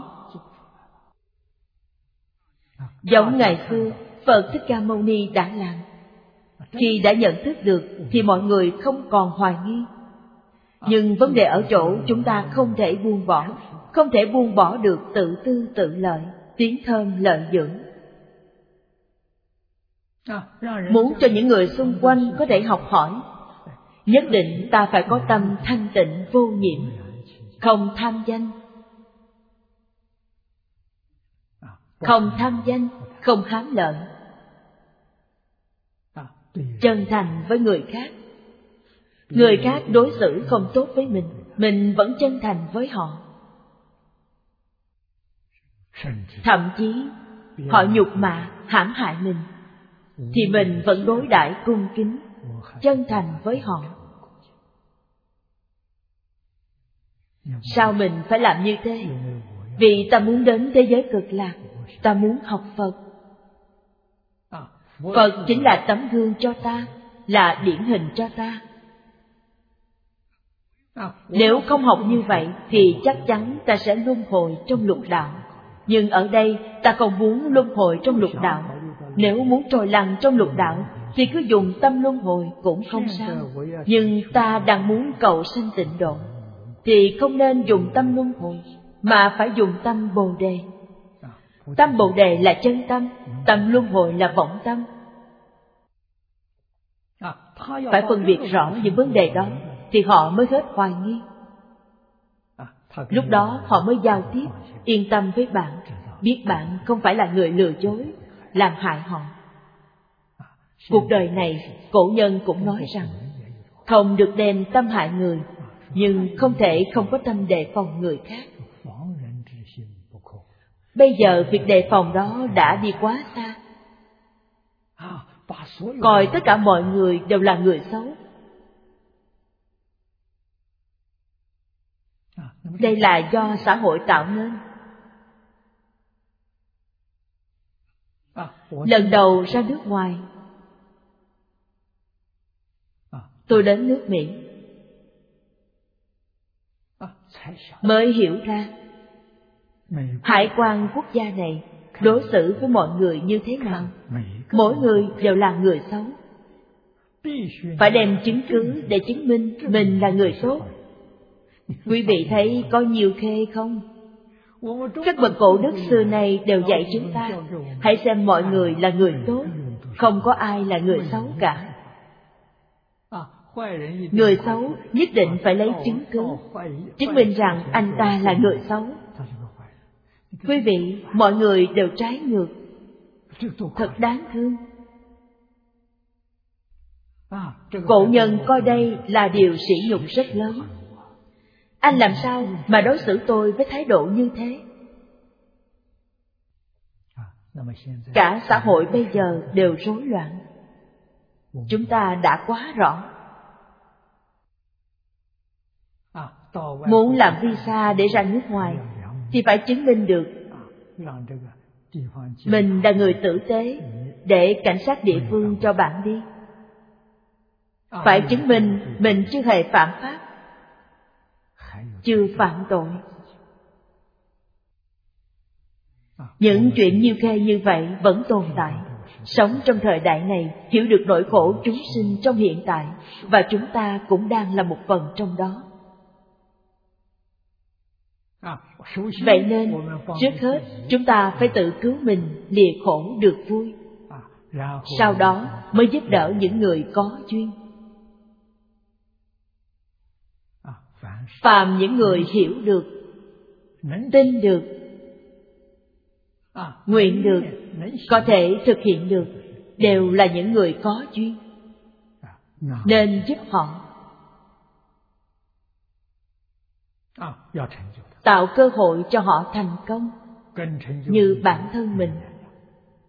Giống ngày xưa Phật Thích Ca Mâu Ni đã làm. Khi đã nhận thức được thì mọi người không còn hoài nghi. Nhưng vấn đề ở chỗ chúng ta không thể buông bỏ, không thể buông bỏ được tự tư tự lợi, tiếng thơm lợi dưỡng. Muốn cho những người xung quanh có thể học hỏi, nhất định ta phải có tâm thanh tịnh vô nhiễm, không tham danh. Không tham danh, không hám lợi. Chân thành với người khác. Người khác đối xử không tốt với mình, mình vẫn chân thành với họ. Thậm chí họ nhục mạ, hãm hại mình, thì mình vẫn đối đãi cung kính, chân thành với họ. Sao mình phải làm như thế? Vì ta muốn đến thế giới cực lạc, ta muốn học Phật. Phật chính là tấm gương cho ta, là điển hình cho ta. Nếu không học như vậy thì chắc chắn ta sẽ luân hồi trong lục đạo. Nhưng ở đây ta không muốn luân hồi trong lục đạo. Nếu muốn trồi lăn trong lục đạo thì cứ dùng tâm luân hồi cũng không sao. Nhưng ta đang muốn cầu sanh tịnh độ thì không nên dùng tâm luân hồi, mà phải dùng tâm Bồ Đề. Tâm Bồ Đề là chân tâm, tâm luân hồi là vọng tâm. Phải phân biệt rõ những vấn đề đó thì họ mới hết hoài nghi. Lúc đó họ mới giao tiếp, yên tâm với bạn, biết bạn không phải là người lừa dối, làm hại họ. Cuộc đời này, cổ nhân cũng nói rằng, không được đem tâm hại người, nhưng không thể không có tâm đề phòng người khác. Bây giờ việc đề phòng đó đã đi quá xa. Coi tất cả mọi người đều là người xấu. Đây là do xã hội tạo nên. Lần đầu ra nước ngoài, tôi đến nước Mỹ, mới hiểu ra hải quan quốc gia này đối xử với mọi người như thế nào. Mỗi người đều là người xấu. Phải đem chứng cứ để chứng minh mình là người tốt. Quý vị thấy có nhiều khê không? Các bậc cổ đức xưa nay đều dạy chúng ta hãy xem mọi người là người tốt, không có ai là người xấu cả. Người xấu nhất định phải lấy chứng cứ chứng minh rằng anh ta là người xấu. Quý vị, mọi người đều trái ngược, thật đáng thương. Cổ nhân coi đây là điều sỉ nhục rất lớn. Anh làm sao mà đối xử tôi với thái độ như thế? Cả xã hội bây giờ đều rối loạn. Chúng ta đã quá rõ. Muốn làm visa để ra nước ngoài thì phải chứng minh được mình là người tử tế, để cảnh sát địa phương cho bạn đi. Phải chứng minh mình chưa hề phạm pháp, chưa phạm tội. Những chuyện nhiêu khê như vậy vẫn tồn tại. Sống trong thời đại này, hiểu được nỗi khổ chúng sinh trong hiện tại, và chúng ta cũng đang là một phần trong đó. Vậy nên, trước hết, chúng ta phải tự cứu mình lìa khổ được vui. Sau đó mới giúp đỡ những người có duyên. Phàm những người hiểu được, tin được, nguyện được, có thể thực hiện được, đều là những người có duyên. Nên giúp họ, tạo cơ hội cho họ thành công như bản thân mình.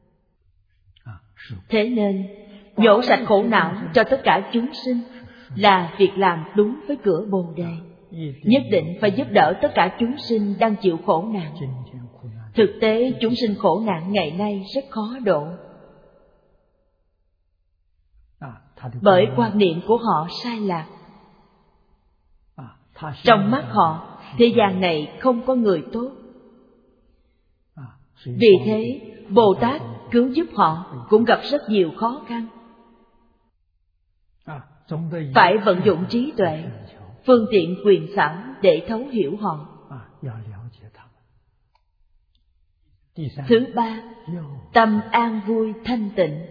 Thế nên, nhổ sạch khổ não cho tất cả chúng sinh là việc làm đúng với cửa Bồ Đề. Nhất định phải giúp đỡ tất cả chúng sinh đang chịu khổ nạn. Thực tế, chúng sinh khổ nạn ngày nay rất khó độ. Bởi quan niệm của họ sai lạc. Trong mắt họ, thế gian này không có người tốt. Vì thế, Bồ Tát cứu giúp họ cũng gặp rất nhiều khó khăn. Phải vận dụng trí tuệ, phương tiện quyền xảo để thấu hiểu họ. Thứ ba, tâm an vui thanh tịnh.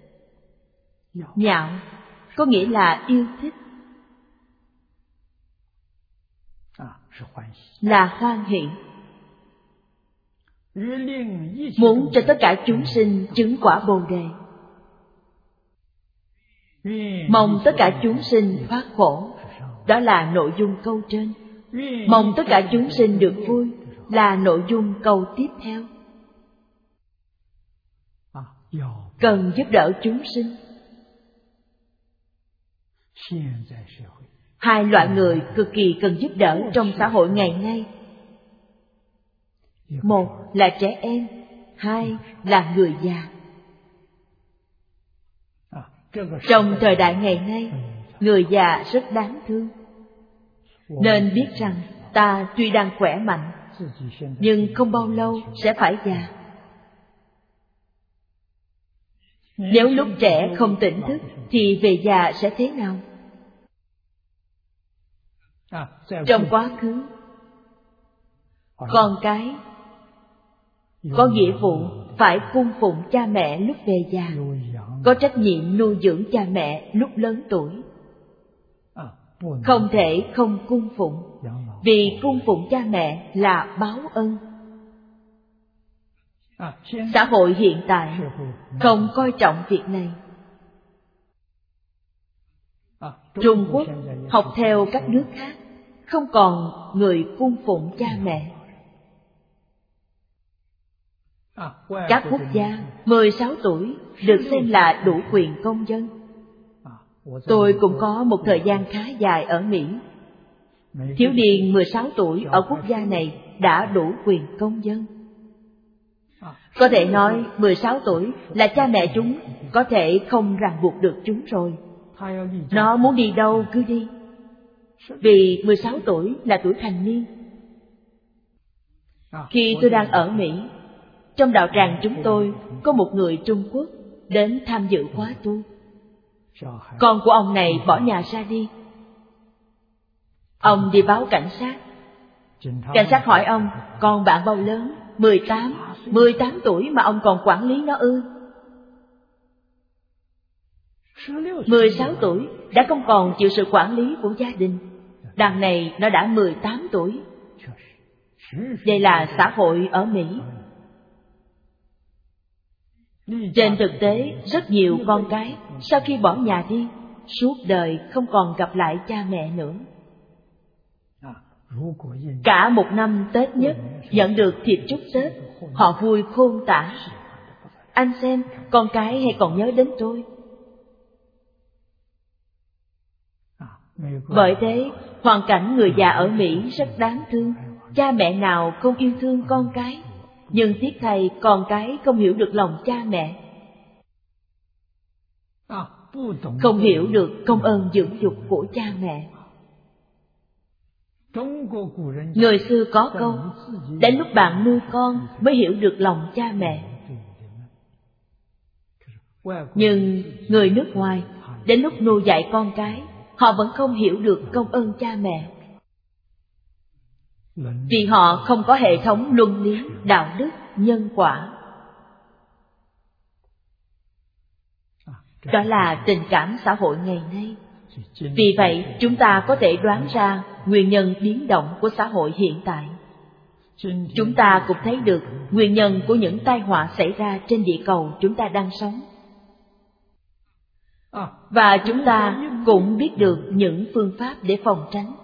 Nhạo có nghĩa là yêu thích, là hoan hỷ. Muốn cho tất cả chúng sinh chứng quả Bồ Đề, mong tất cả chúng sinh thoát khổ, đó là nội dung câu trên. Mong tất cả chúng sinh được vui là nội dung câu tiếp theo. Cần giúp đỡ chúng sinh. Hai loại người cực kỳ cần giúp đỡ trong xã hội ngày nay. Một là trẻ em, hai là người già. Trong thời đại ngày nay, người già rất đáng thương. Nên biết rằng ta tuy đang khỏe mạnh, nhưng không bao lâu sẽ phải già. Nếu lúc trẻ không tỉnh thức thì về già sẽ thế nào? Trong quá khứ, con cái có nghĩa vụ phải cung phụng cha mẹ lúc về già, có trách nhiệm nuôi dưỡng cha mẹ lúc lớn tuổi. Không thể không cung phụng, vì cung phụng cha mẹ là báo ân. Xã hội hiện tại không coi trọng việc này. Trung Quốc học theo các nước khác, không còn người cung phụng cha mẹ. Các quốc gia mười sáu tuổi được xem là đủ quyền công dân. Tôi cũng có một thời gian khá dài ở Mỹ. Thiếu niên mười sáu tuổi ở quốc gia này đã đủ quyền công dân. Có thể nói mười sáu tuổi là cha mẹ chúng có thể không ràng buộc được chúng rồi. Nó muốn đi đâu cứ đi, vì mười sáu tuổi là tuổi thành niên. Khi tôi đang ở Mỹ, trong đạo tràng chúng tôi có một người Trung Quốc đến tham dự khóa tu. Con của ông này bỏ nhà ra đi. Ông đi báo cảnh sát. Cảnh sát hỏi ông, con bạn bao lớn? mười tám, mười tám tuổi mà ông còn quản lý nó ư? mười sáu tuổi đã không còn chịu sự quản lý của gia đình. Đằng này nó đã mười tám tuổi. Đây là xã hội ở Mỹ. Trên thực tế, rất nhiều con cái sau khi bỏ nhà đi, suốt đời không còn gặp lại cha mẹ nữa. Cả một năm Tết nhất nhận được thịt chúc Tết, họ vui khôn tả. Anh xem, con cái hay còn nhớ đến tôi. Bởi thế, hoàn cảnh người già ở Mỹ rất đáng thương. Cha mẹ nào không yêu thương con cái, nhưng tiếc thay con cái không hiểu được lòng cha mẹ, không hiểu được công ơn dưỡng dục của cha mẹ. Người xưa có câu, đến lúc bạn nuôi con mới hiểu được lòng cha mẹ. Nhưng người nước ngoài, đến lúc nuôi dạy con cái, họ vẫn không hiểu được công ơn cha mẹ. Vì họ không có hệ thống luân lý, đạo đức, nhân quả. Đó là tình cảm xã hội ngày nay. Vì vậy, chúng ta có thể đoán ra nguyên nhân biến động của xã hội hiện tại. Chúng ta cũng thấy được nguyên nhân của những tai họa xảy ra trên địa cầu chúng ta đang sống. Và chúng ta cũng biết được những phương pháp để phòng tránh.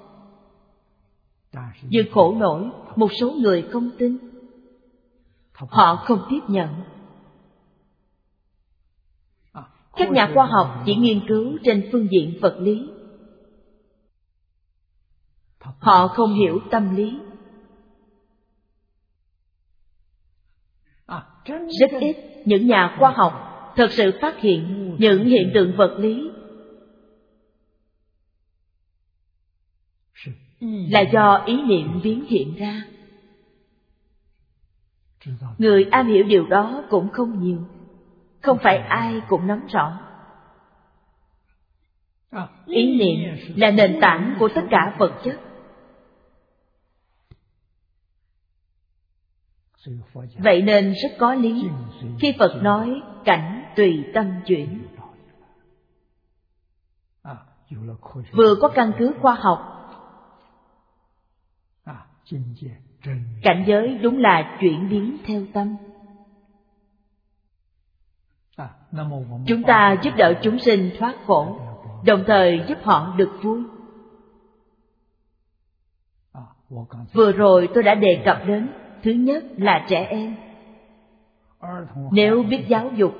Nhưng khổ nổi, một số người không tin. Họ không tiếp nhận. Các nhà khoa học chỉ nghiên cứu trên phương diện vật lý. Họ không hiểu tâm lý. Rất ít những nhà khoa học thật sự phát hiện những hiện tượng vật lý là do ý niệm biến hiện ra. Người am hiểu điều đó cũng không nhiều, không phải ai cũng nắm rõ. Ý niệm là nền tảng của tất cả vật chất. Vậy nên rất có lý khi Phật nói cảnh tùy tâm chuyển. Vừa có căn cứ khoa học, cảnh giới đúng là chuyển biến theo tâm. Chúng ta giúp đỡ chúng sinh thoát khổ, đồng thời giúp họ được vui. Vừa rồi tôi đã đề cập đến, thứ nhất là trẻ em. Nếu biết giáo dục,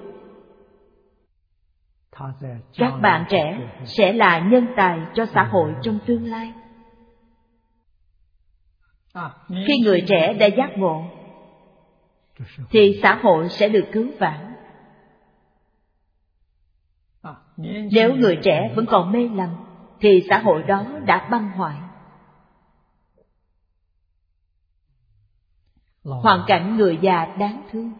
các bạn trẻ sẽ là nhân tài cho xã hội trong tương lai. Khi người trẻ đã giác ngộ, thì xã hội sẽ được cứu vãn. Nếu người trẻ vẫn còn mê lầm, thì xã hội đó đã băng hoại. Hoàn cảnh người già đáng thương,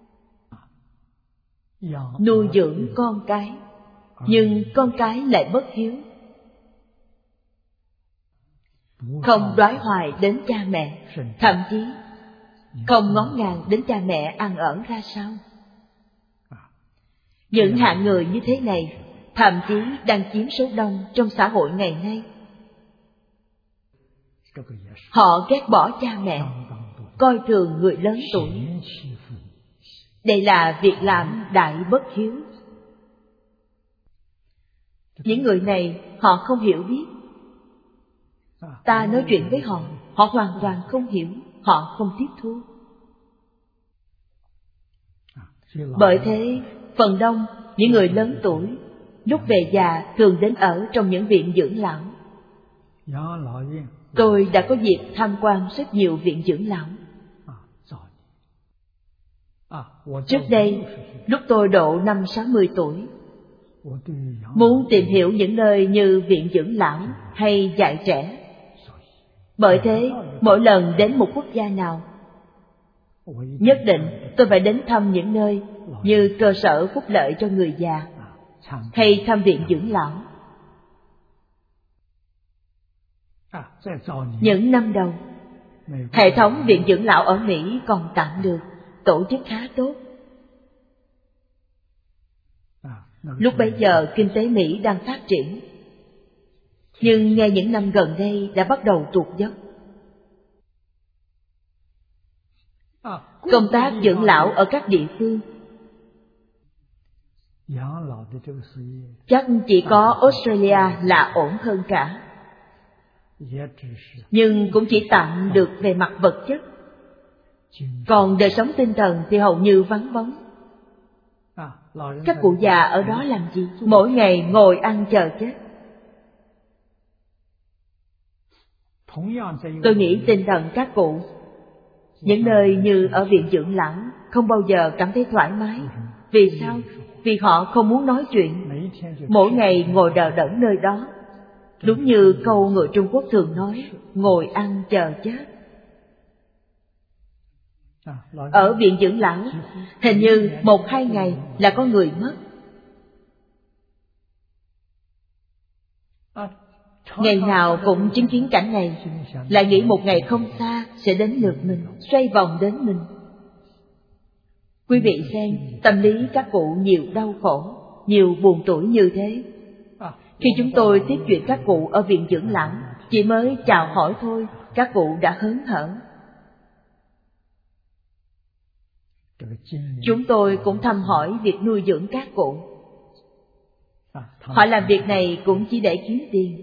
nuôi dưỡng con cái, nhưng con cái lại bất hiếu, không đoái hoài đến cha mẹ, thậm chí không ngó ngàng đến cha mẹ ăn ở ra sao. Những hạng người như thế này thậm chí đang chiếm số đông trong xã hội ngày nay. Họ ghét bỏ cha mẹ, coi thường người lớn tuổi. Đây là việc làm đại bất hiếu. Những người này họ không hiểu biết. Ta nói chuyện với họ, họ hoàn toàn không hiểu, họ không tiếp thu. Bởi thế, phần đông những người lớn tuổi lúc về già thường đến ở trong những viện dưỡng lão. Tôi đã có dịp tham quan rất nhiều viện dưỡng lão. Trước đây, lúc tôi độ năm sáu mươi tuổi, muốn tìm hiểu những nơi như viện dưỡng lão hay dạy trẻ. Bởi thế, mỗi lần đến một quốc gia nào, nhất định tôi phải đến thăm những nơi như cơ sở phúc lợi cho người già, hay thăm viện dưỡng lão. Những năm đầu, hệ thống viện dưỡng lão ở Mỹ còn tạm được, tổ chức khá tốt. Lúc bấy giờ kinh tế Mỹ đang phát triển, nhưng ngay những năm gần đây đã bắt đầu tụt dốc. Công tác dưỡng lão ở các địa phương chắc chỉ có Australia là ổn hơn cả, nhưng cũng chỉ tạm được về mặt vật chất. Còn đời sống tinh thần thì hầu như vắng bóng. Các cụ già ở đó làm gì? Mỗi ngày ngồi ăn chờ chết. Tôi nghĩ tinh thần các cụ, những nơi như ở viện dưỡng lão, không bao giờ cảm thấy thoải mái. Vì sao? Vì họ không muốn nói chuyện, mỗi ngày ngồi đờ đẫn nơi đó. Đúng như câu người Trung Quốc thường nói, ngồi ăn chờ chết. Ở viện dưỡng lão, hình như một hai ngày là có người mất. Ngày nào cũng chứng kiến cảnh này, lại nghĩ một ngày không xa sẽ đến lượt mình, xoay vòng đến mình. Quý vị xem, tâm lý các cụ nhiều đau khổ, nhiều buồn tủi như thế. Khi chúng tôi tiếp chuyện các cụ ở viện dưỡng lão, chỉ mới chào hỏi thôi, các cụ đã hớn hở. Chúng tôi cũng thăm hỏi việc nuôi dưỡng các cụ. Họ làm việc này cũng chỉ để kiếm tiền.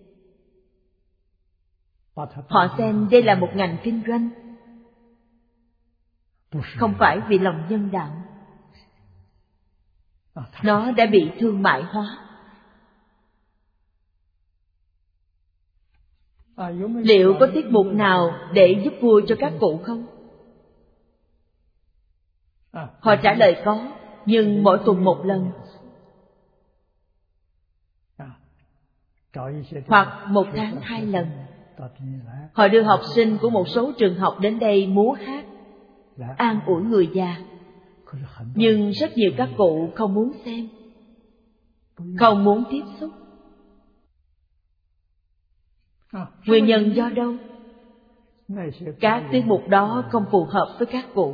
Họ xem đây là một ngành kinh doanh, không phải vì lòng nhân đạo. Nó đã bị thương mại hóa. Liệu có tiết mục nào để giúp vui cho các cụ không? Họ trả lời có, nhưng mỗi tuần một lần, hoặc một tháng hai lần. Họ đưa học sinh của một số trường học đến đây múa hát, an ủi người già. Nhưng rất nhiều các cụ không muốn xem, không muốn tiếp xúc. Nguyên nhân do đâu? Các tiết mục đó không phù hợp với các cụ.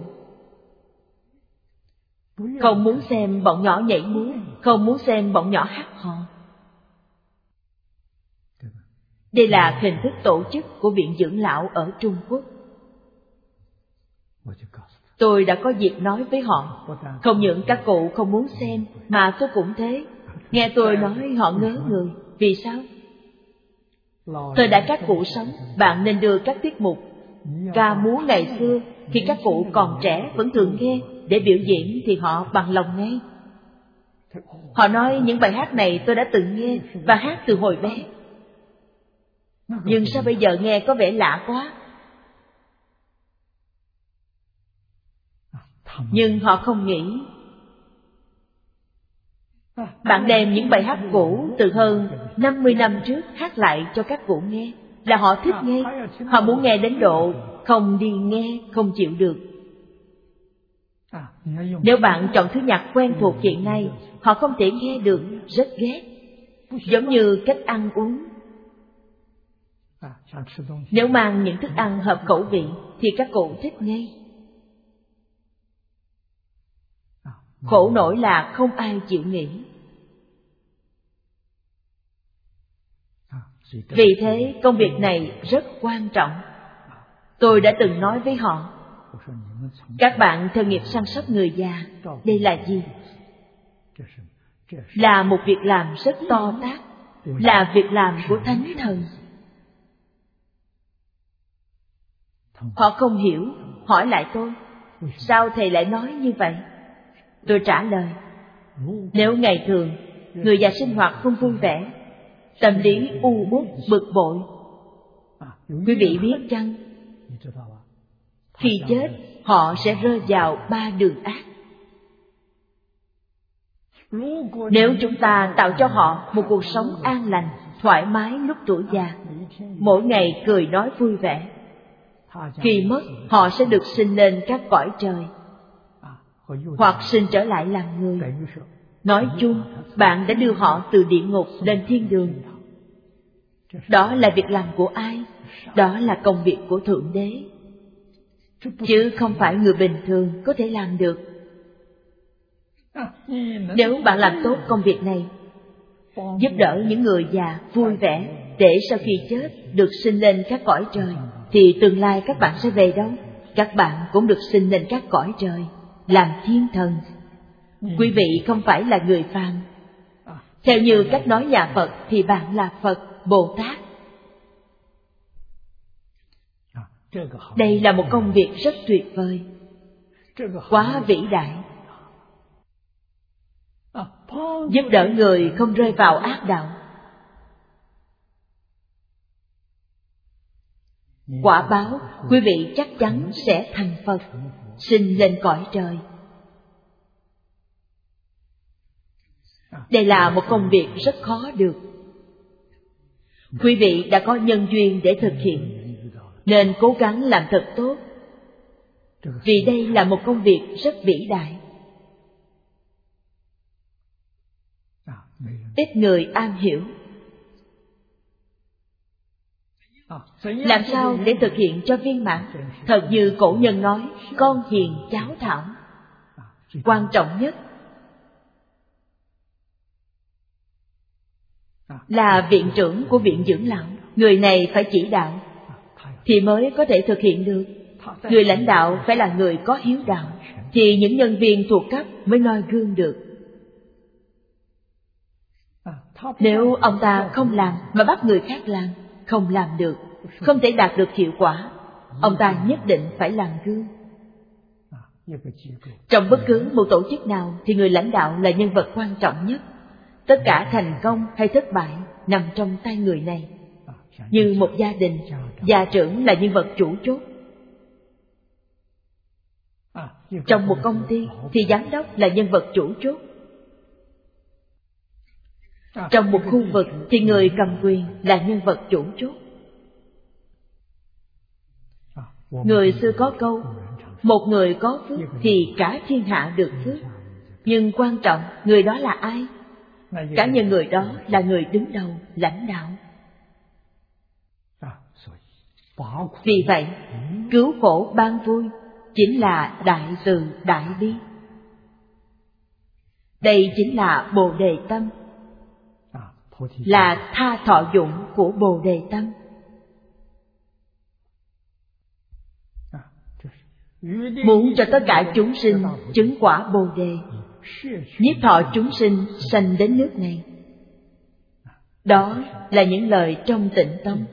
Không muốn xem bọn nhỏ nhảy múa, không muốn xem bọn nhỏ hát hò. Đây là hình thức tổ chức của Viện Dưỡng Lão ở Trung Quốc. Tôi đã có dịp nói với họ, không những các cụ không muốn xem, mà tôi cũng thế. Nghe tôi nói họ ngớ người. Vì sao? Thời đại các cụ sống, bạn nên đưa các tiết mục ca múa ngày xưa, khi các cụ còn trẻ vẫn thường nghe, để biểu diễn thì họ bằng lòng nghe. Họ nói những bài hát này tôi đã từng nghe và hát từ hồi bé. Nhưng sao bây giờ nghe có vẻ lạ quá? Nhưng họ không nghĩ bạn đem những bài hát cũ từ hơn năm mươi năm trước hát lại cho các cụ nghe là họ thích nghe. Họ muốn nghe đến độ không đi nghe không chịu được. Nếu bạn chọn thứ nhạc quen thuộc hiện nay, họ không thể nghe được, rất ghét. Giống như cách ăn uống. Nếu mang những thức ăn hợp khẩu vị thì các cụ thích nghe. Khổ nổi là không ai chịu nghĩ. Vì thế công việc này rất quan trọng. Tôi đã từng nói với họ, các bạn theo nghiệp săn sóc người già, đây là gì? Là một việc làm rất to tát, là việc làm của thánh thần. Họ không hiểu, hỏi lại tôi, sao thầy lại nói như vậy? Tôi trả lời, nếu ngày thường người già sinh hoạt không vui vẻ, tâm lý u uất bực bội, quý vị biết chăng, khi chết họ sẽ rơi vào ba đường ác. Nếu chúng ta tạo cho họ một cuộc sống an lành, thoải mái lúc tuổi già, mỗi ngày cười nói vui vẻ, khi mất họ sẽ được sinh lên các cõi trời, hoặc sinh trở lại làm người. Nói chung, bạn đã đưa họ từ địa ngục lên thiên đường. Đó là việc làm của ai? Đó là công việc của Thượng Đế, chứ không phải người bình thường có thể làm được. Nếu bạn làm tốt công việc này, giúp đỡ những người già vui vẻ để sau khi chết được sinh lên các cõi trời, thì tương lai các bạn sẽ về đâu? Các bạn cũng được sinh lên các cõi trời, làm thiên thần. Quý vị không phải là người phàm. Theo như cách nói nhà Phật thì bạn là Phật, Bồ Tát. Đây là một công việc rất tuyệt vời, quá vĩ đại. Giúp đỡ người không rơi vào ác đạo. Quả báo, quý vị chắc chắn sẽ thành Phật, sinh lên cõi trời. Đây là một công việc rất khó được. Quý vị đã có nhân duyên để thực hiện, nên cố gắng làm thật tốt, vì đây là một công việc rất vĩ đại. Ít người am hiểu. Làm sao để thực hiện cho viên mãn? Thật như cổ nhân nói, con hiền cháu thảo. Quan trọng nhất là viện trưởng của Viện Dưỡng Lão. Người này phải chỉ đạo thì mới có thể thực hiện được. Người lãnh đạo phải là người có hiếu đạo, thì những nhân viên thuộc cấp mới noi gương được. Nếu ông ta không làm mà bắt người khác làm, không làm được, không thể đạt được hiệu quả. Ông ta nhất định phải làm gương. Trong bất cứ một tổ chức nào thì người lãnh đạo là nhân vật quan trọng nhất. Tất cả thành công hay thất bại nằm trong tay người này. Như một gia đình, gia trưởng là nhân vật chủ chốt. Trong một công ty thì giám đốc là nhân vật chủ chốt. Trong một khu vực thì người cầm quyền là nhân vật chủ chốt. Người xưa có câu, một người có phước thì cả thiên hạ được phước. Nhưng quan trọng người đó là ai? Cá nhân người đó là người đứng đầu, lãnh đạo. Vì vậy, cứu khổ ban vui chính là đại từ đại bi. Đây chính là Bồ Đề tâm, là tha thọ dụng của Bồ Đề tâm. Muốn cho tất cả chúng sinh chứng quả Bồ Đề, nhiếp thọ chúng sinh sanh đến nước này. Đó là những lời trong Tịnh Tông.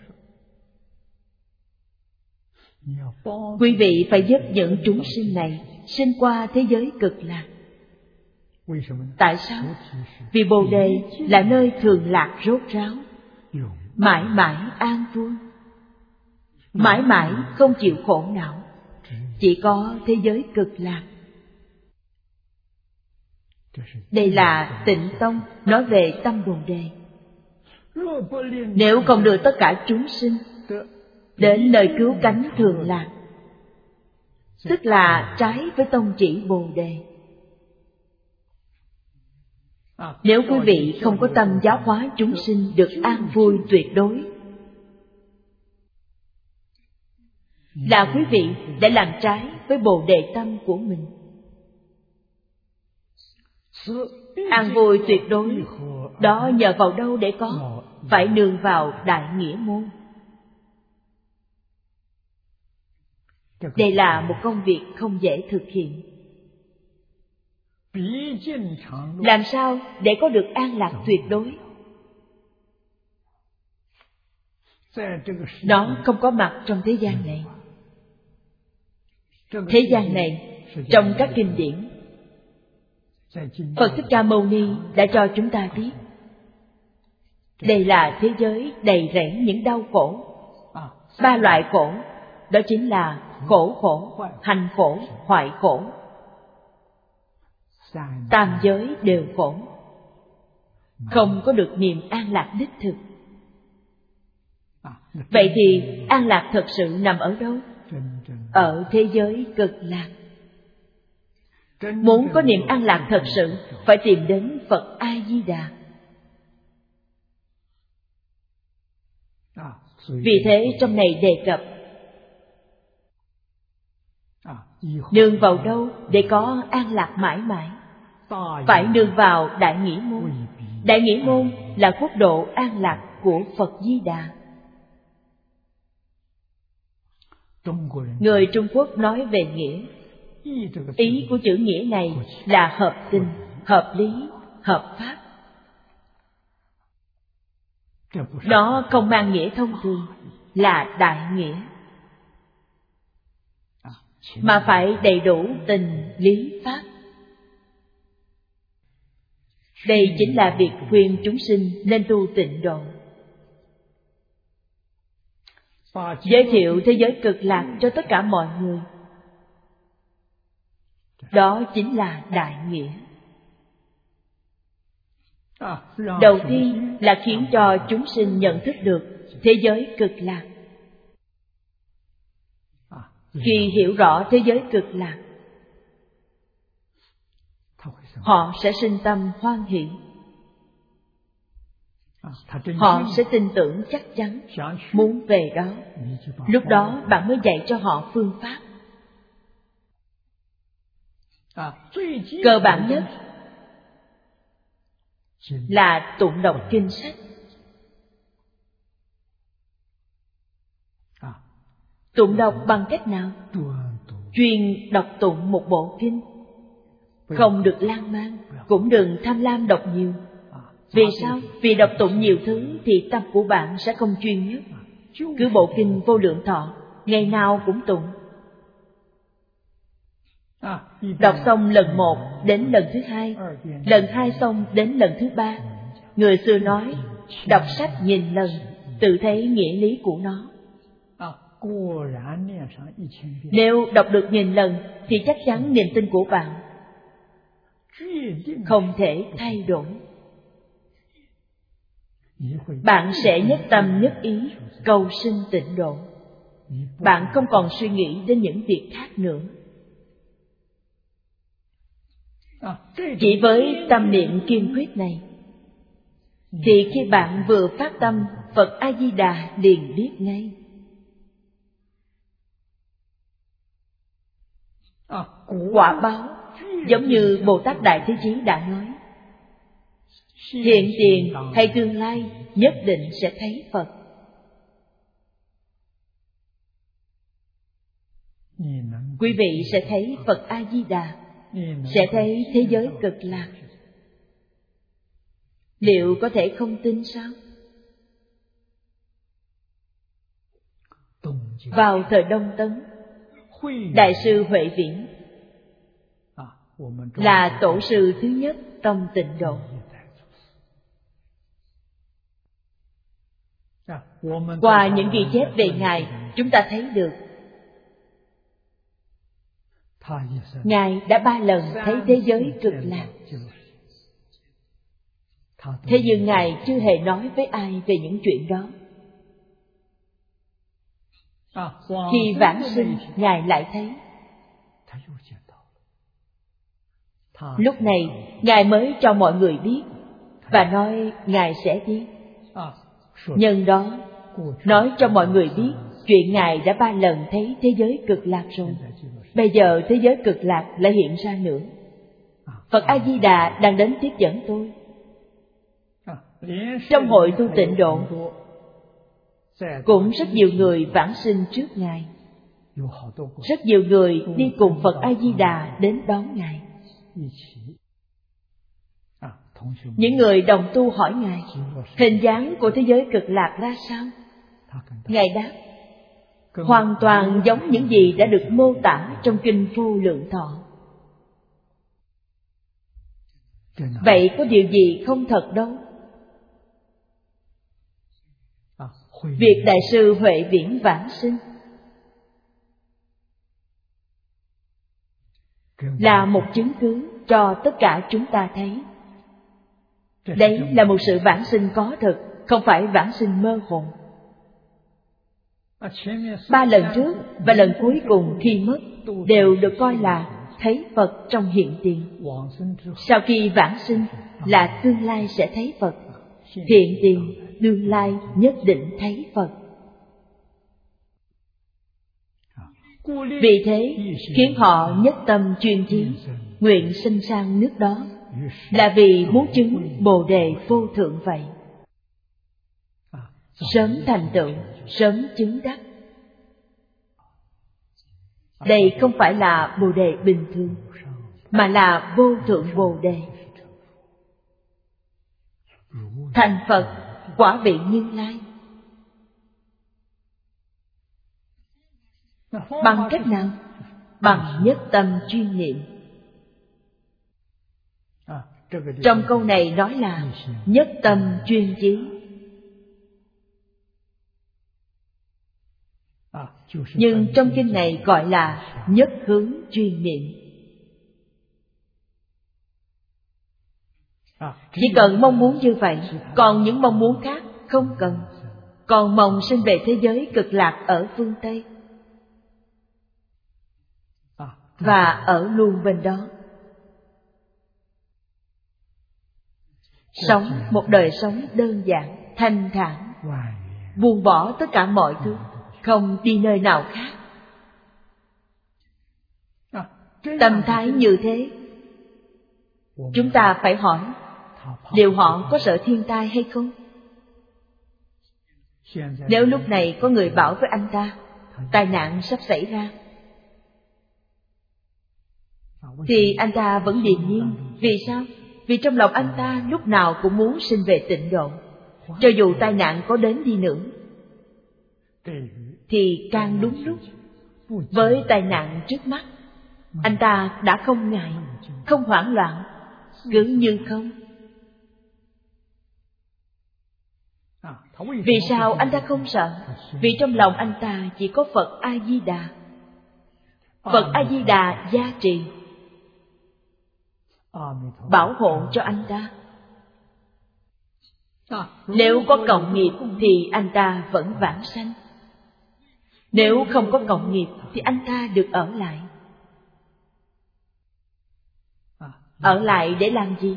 Quý vị phải giúp những chúng sinh này sinh qua thế giới cực lạc. Tại sao? Vì Bồ Đề là nơi thường lạc rốt ráo, mãi mãi an vui, mãi mãi không chịu khổ não. Chỉ có thế giới cực lạc. Đây là Tịnh Tông nói về tâm Bồ Đề. Nếu không đưa tất cả chúng sinh đến nơi cứu cánh thường lạc, tức là trái với tông chỉ Bồ Đề. Nếu quý vị không có tâm giáo hóa chúng sinh được an vui tuyệt đối, là quý vị đã làm trái với Bồ Đề tâm của mình. An vui tuyệt đối đó nhờ vào đâu để có? Phải nương vào Đại Nghĩa Môn. Đây là một công việc không dễ thực hiện. Làm sao để có được an lạc tuyệt đối? Nó không có mặt trong thế gian này. Thế gian này, trong các kinh điển, Phật Thích Ca Mâu Ni đã cho chúng ta biết, đây là thế giới đầy rẫy những đau khổ. Ba loại khổ, đó chính là khổ khổ, hành khổ, hoại khổ. Tam giới đều khổ, không có được niềm an lạc đích thực. Vậy thì an lạc thật sự nằm ở đâu? Ở thế giới cực lạc. Muốn có niềm an lạc thật sự, phải tìm đến Phật A-di-đà. Vì thế trong này đề cập, nương vào đâu để có an lạc mãi mãi? Phải nương vào Đại Nghĩa Môn. Đại Nghĩa Môn là quốc độ an lạc của Phật Di Đà. Người Trung Quốc nói về nghĩa. Ý của chữ nghĩa này là hợp tình, hợp lý, hợp pháp. Nó không mang nghĩa thông thường là đại nghĩa, mà phải đầy đủ tình, lý, pháp. Đây chính là việc khuyên chúng sinh nên tu tịnh độ, giới thiệu thế giới cực lạc cho tất cả mọi người. Đó chính là đại nghĩa. Đầu tiên là khiến cho chúng sinh nhận thức được thế giới cực lạc. Khi hiểu rõ thế giới cực lạc, họ sẽ sinh tâm hoan hỷ. Họ sẽ tin tưởng chắc chắn muốn về đó. Lúc đó bạn mới dạy cho họ phương pháp. Cơ bản nhất là tụng đọc kinh sách. Tụng đọc bằng cách nào? Chuyên đọc tụng một bộ kinh. Không được lan man, cũng đừng tham lam đọc nhiều. Vì sao? Vì đọc tụng nhiều thứ thì tâm của bạn sẽ không chuyên nhất. Cứ bộ kinh Vô Lượng Thọ, ngày nào cũng tụng. Đọc xong lần một đến lần thứ hai, lần hai xong đến lần thứ ba. Người xưa nói, đọc sách nghìn lần, tự thấy nghĩa lý của nó. Nếu đọc được nghìn lần, thì chắc chắn niềm tin của bạn không thể thay đổi. Bạn sẽ nhất tâm nhất ý cầu sinh tịnh độ. Bạn không còn suy nghĩ đến những việc khác nữa. Chỉ với tâm niệm kiên quyết này, thì khi bạn vừa phát tâm, Phật A-di-đà liền biết ngay. Quả báo giống như Bồ Tát Đại Thế Chí đã nói, hiện tiền hay tương lai nhất định sẽ thấy Phật. Quý vị sẽ thấy Phật A-di-đà, sẽ thấy thế giới cực lạc. Liệu có thể không tin sao? Vào thời Đông Tấn, Đại sư Huệ Viễn là tổ sư thứ nhất trong tịnh độ. Qua những ghi chép về Ngài, chúng ta thấy được Ngài đã ba lần thấy thế giới cực lạc. Thế nhưng Ngài chưa hề nói với ai về những chuyện đó. Khi vãng sinh, Ngài lại thấy. Lúc này, Ngài mới cho mọi người biết và nói Ngài sẽ đi. Nhân đó, nói cho mọi người biết chuyện Ngài đã ba lần thấy thế giới cực lạc rồi. Bây giờ thế giới cực lạc lại hiện ra nữa. Phật A-di-đà đang đến tiếp dẫn tôi. Trong hội tu tịnh độ, cũng rất nhiều người vãng sinh trước Ngài. Rất nhiều người đi cùng Phật A-di-đà đến đón Ngài. Những người đồng tu hỏi Ngài, hình dáng của thế giới cực lạc ra sao? Ngài đáp, hoàn toàn giống những gì đã được mô tả trong Kinh Vô Lượng Thọ. Vậy có điều gì không thật đâu. Việc Đại sư Huệ Viễn vãng sinh là một chứng cứ cho tất cả chúng ta thấy. Đấy là một sự vãng sinh có thực, không phải vãng sinh mơ hồ. Ba lần trước và lần cuối cùng khi mất đều được coi là thấy Phật trong hiện tiền. Sau khi vãng sinh là tương lai sẽ thấy Phật. Hiện tiền, tương lai nhất định thấy Phật. Vì thế khiến họ nhất tâm chuyên chí, nguyện sinh sang nước đó, là vì muốn chứng Bồ Đề vô thượng vậy. Sớm thành tựu, sớm chứng đắc. Đây không phải là Bồ Đề bình thường, mà là vô thượng Bồ Đề. Thành Phật, quả vị Như Lai. Bằng cách nào? Bằng nhất tâm chuyên niệm. Trong câu này nói là nhất tâm chuyên chí. Nhưng trong kinh này gọi là nhất hướng chuyên niệm. Chỉ cần mong muốn như vậy, còn những mong muốn khác không cần. Còn mong sinh về thế giới cực lạc ở phương Tây, và ở luôn bên đó, sống một đời sống đơn giản, thanh thản, buông bỏ tất cả mọi thứ, không đi nơi nào khác. Tâm thái như thế, chúng ta phải hỏi, liệu họ có sợ thiên tai hay không? Nếu lúc này có người bảo với anh ta, tai nạn sắp xảy ra, thì anh ta vẫn điềm nhiên. Vì sao? Vì trong lòng anh ta lúc nào cũng muốn sinh về tịnh độ. Cho dù tai nạn có đến đi nữa, thì càng đúng lúc với tai nạn trước mắt, anh ta đã không ngại, không hoảng loạn, cứ như không. Vì sao anh ta không sợ? Vì trong lòng anh ta chỉ có Phật A-di-đà. Phật A-di-đà gia trì, bảo hộ cho anh ta. Nếu có cộng nghiệp thì anh ta vẫn vãng sanh. Nếu không có cộng nghiệp thì anh ta được ở lại. Ở lại để làm gì?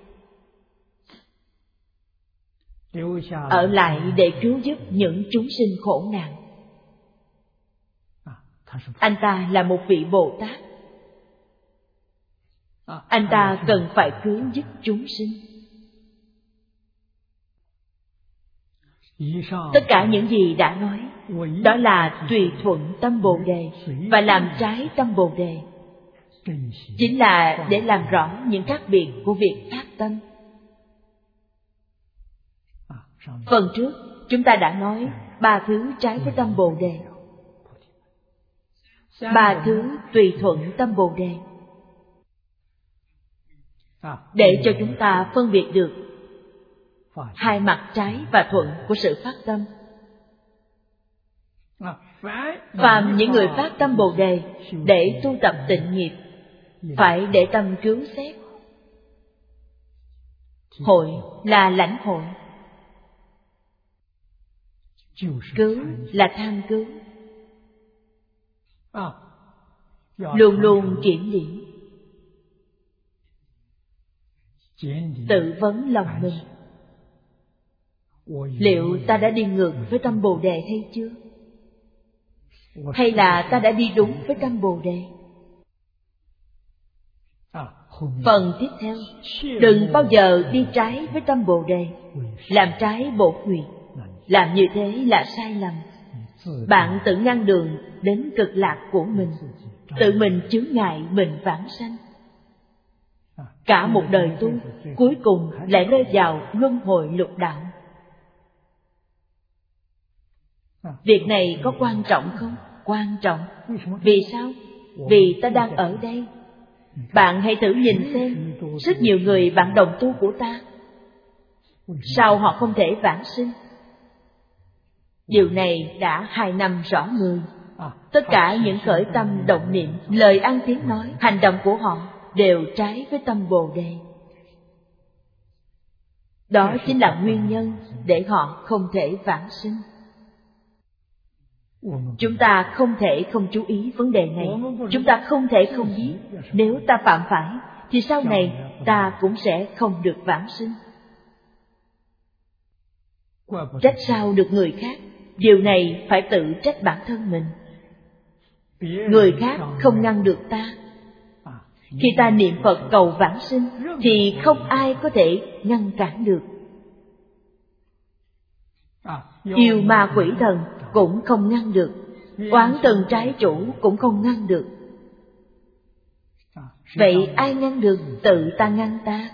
Ở lại để cứu giúp những chúng sinh khổ nạn. Anh ta là một vị Bồ Tát. Anh ta cần phải cứu giúp chúng sinh. Tất cả những gì đã nói, đó là tùy thuận tâm Bồ Đề và làm trái tâm Bồ Đề. Chính là để làm rõ những khác biệt của việc phát tâm. Phần trước, chúng ta đã nói ba thứ trái với tâm Bồ Đề, ba thứ tùy thuận tâm Bồ Đề, để cho chúng ta phân biệt được hai mặt trái và thuận của sự phát tâm. Phàm những người phát tâm Bồ Đề để tu tập tịnh nghiệp, phải để tâm cứu xét. Hội là lãnh hội, cứu là tham cứu. Luôn luôn kiểm điểm, tự vấn lòng mình. Liệu ta đã đi ngược với tâm Bồ Đề hay chưa? Hay là ta đã đi đúng với tâm Bồ Đề? Phần tiếp theo, đừng bao giờ đi trái với tâm Bồ Đề, làm trái bổn nguyện. Làm như thế là sai lầm. Bạn tự ngăn đường đến cực lạc của mình, tự mình chướng ngại mình vãng sanh. Cả một đời tu, cuối cùng lại rơi vào luân hồi lục đạo. Việc này có quan trọng không? Quan trọng. Vì sao? Vì ta đang ở đây. Bạn hãy thử nhìn xem, rất nhiều người bạn đồng tu của ta, sao họ không thể vãng sinh? Điều này đã hai năm rõ người. Tất cả những khởi tâm động niệm, lời ăn tiếng nói, hành động của họ đều trái với tâm Bồ Đề. Đó chính là nguyên nhân để họ không thể vãng sinh. Chúng ta không thể không chú ý vấn đề này. Chúng ta không thể không biết, nếu ta phạm phải thì sau này ta cũng sẽ không được vãng sinh. Trách sao được người khác? Điều này phải tự trách bản thân mình. Người khác không ngăn được ta. Khi ta niệm Phật cầu vãng sinh thì không ai có thể ngăn cản được. Yêu ma quỷ thần cũng không ngăn được. Oán thần trái chủ cũng không ngăn được. Vậy ai ngăn được? Tự ta ngăn ta.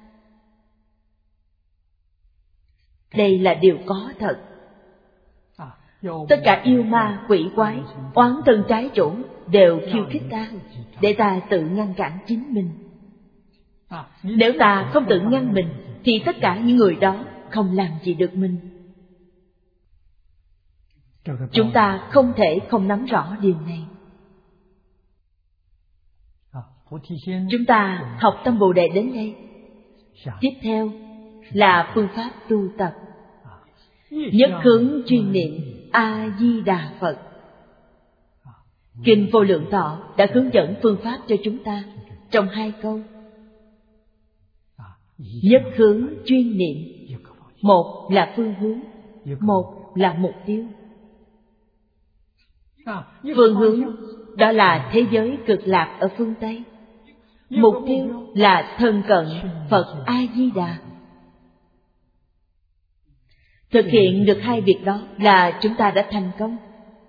Đây là điều có thật. Tất cả yêu ma, quỷ quái, oán thần trái chủ đều khiêu khích ta, để ta tự ngăn cản chính mình. Nếu ta không tự ngăn mình, thì tất cả những người đó không làm gì được mình. Chúng ta không thể không nắm rõ điều này. Chúng ta học tâm Bồ Đề đến đây. Tiếp theo là phương pháp tu tập. Nhất hướng chuyên niệm A-di-đà Phật. Kinh Vô Lượng Thọ đã hướng dẫn phương pháp cho chúng ta trong hai câu. Nhất hướng chuyên niệm, một là phương hướng, một là mục tiêu. Phương hướng đó là thế giới cực lạc ở phương Tây. Mục tiêu là thân cận Phật A-di-đà. Thực hiện được hai việc đó là chúng ta đã thành công.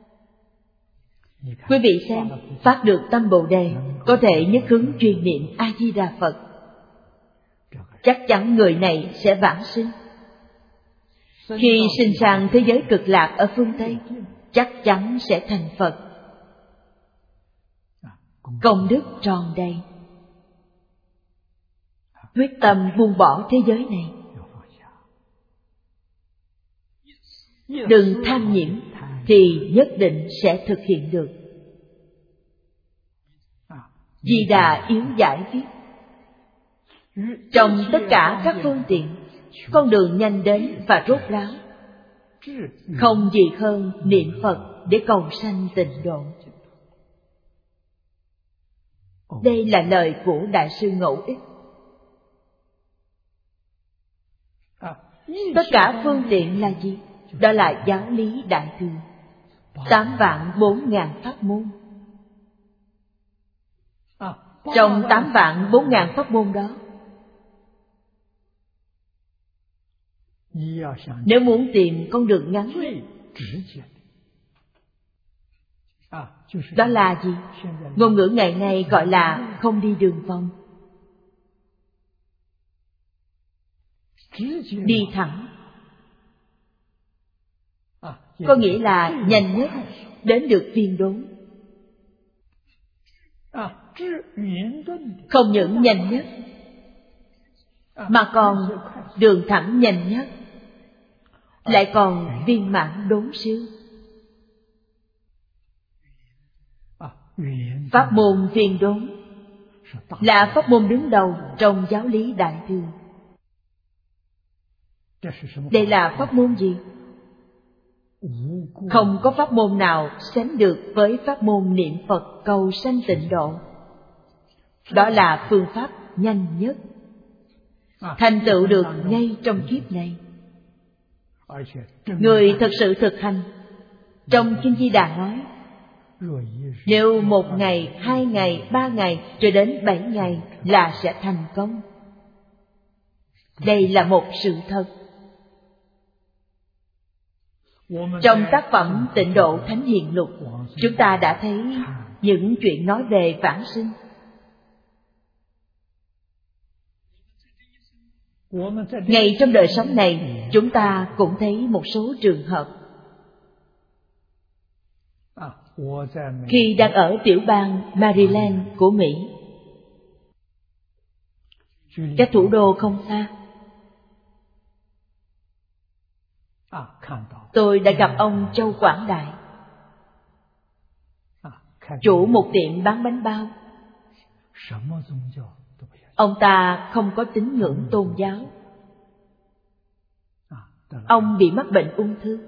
Quý vị xem, phát được tâm Bồ Đề, có thể nhất hướng chuyên niệm A-di-đà Phật, chắc chắn người này sẽ vãng sinh. Khi sinh sang thế giới cực lạc ở phương Tây, chắc chắn sẽ thành Phật. công đức tròn đầy. Quyết tâm buông bỏ thế giới này. Đừng tham nhiễm thì nhất định sẽ thực hiện được. Di Đà yếu giải viết, trong tất cả các phương tiện, con đường nhanh đến và rốt ráo, không gì hơn niệm Phật để cầu sanh tịnh độ. Đây là lời của Đại sư Ngẫu Ích. Tất cả phương tiện là gì? Đó là giáo lý Đại Thừa, tám vạn bốn ngàn pháp môn. Trong tám vạn bốn ngàn pháp môn đó, nếu muốn tìm con đường ngắn, đó là gì? Ngôn ngữ ngày nay gọi là không đi đường vòng. Đi thẳng, có nghĩa là nhanh nhất đến được viên đốn. Không những nhanh nhất, mà còn đường thẳng nhanh nhất, lại còn viên mãn đốn siêu. Pháp môn viên đốn là pháp môn đứng đầu trong giáo lý Đại Thừa. Đây là pháp môn gì? Không có pháp môn nào sánh được với pháp môn niệm Phật cầu sanh tịnh độ. Đó là phương pháp nhanh nhất, thành tựu được ngay trong kiếp này. Người thật sự thực hành, trong Kinh Di Đà nói, nếu một ngày, hai ngày, ba ngày, cho đến bảy ngày là sẽ thành công. Đây là một sự thật. Trong tác phẩm Tịnh Độ Thánh Hiền Lục, chúng ta đã thấy những chuyện nói về vãng sinh. Ngay trong đời sống này, chúng ta cũng thấy một số trường hợp. Khi đang ở tiểu bang Maryland của Mỹ, cách thủ đô không xa, tôi đã gặp ông Châu Quảng Đại, chủ một tiệm bán bánh bao. Ông ta không có tín ngưỡng tôn giáo. Ông bị mắc bệnh ung thư.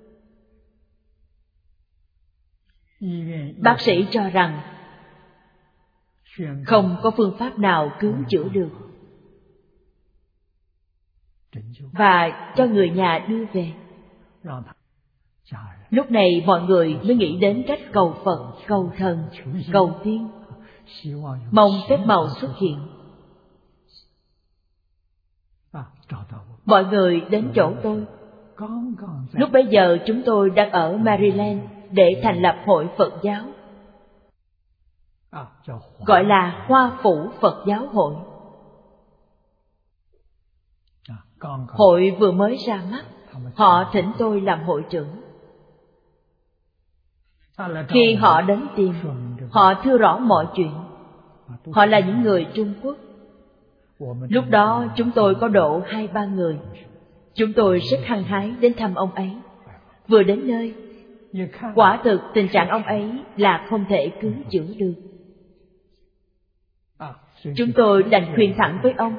Bác sĩ cho rằng không có phương pháp nào cứu chữa được, và cho người nhà đưa về. Lúc này mọi người mới nghĩ đến cách cầu Phật, cầu thần, cầu tiên, mong phép màu xuất hiện. Mọi người đến chỗ tôi. Lúc bấy giờ chúng tôi đang ở Maryland để thành lập hội Phật giáo, gọi là Hoa Phủ Phật Giáo Hội. Hội vừa mới ra mắt, họ thỉnh tôi làm hội trưởng. Khi họ đến tìm, họ thưa rõ mọi chuyện. Họ là những người Trung Quốc. Lúc đó chúng tôi có độ hai ba người. Chúng tôi rất hăng hái đến thăm ông ấy. Vừa đến nơi, quả thực tình trạng ông ấy là không thể cứu chữa được. Chúng tôi đành khuyên thẳng với ông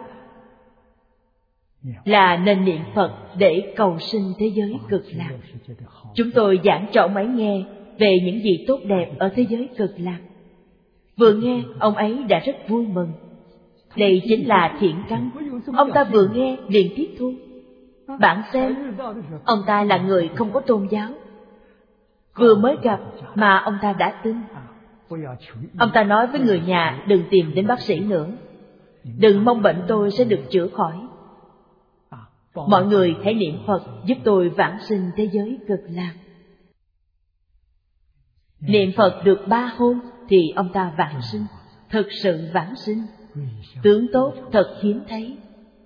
là nên niệm Phật để cầu sinh thế giới cực lạc. Chúng tôi giảng cho ông ấy nghe về những gì tốt đẹp ở thế giới cực lạc. Vừa nghe, ông ấy đã rất vui mừng. Đây chính là thiện căn. Ông ta vừa nghe liền tiếp thu. Bạn xem, ông ta là người không có tôn giáo, vừa mới gặp mà ông ta đã tin. Ông ta nói với người nhà đừng tìm đến bác sĩ nữa, đừng mong bệnh tôi sẽ được chữa khỏi. Mọi người hãy niệm Phật giúp tôi vãng sinh thế giới cực lạc. Niệm Phật được ba hôm thì ông ta vãng sinh, thực sự vãng sinh. Tướng tốt thật hiếm thấy.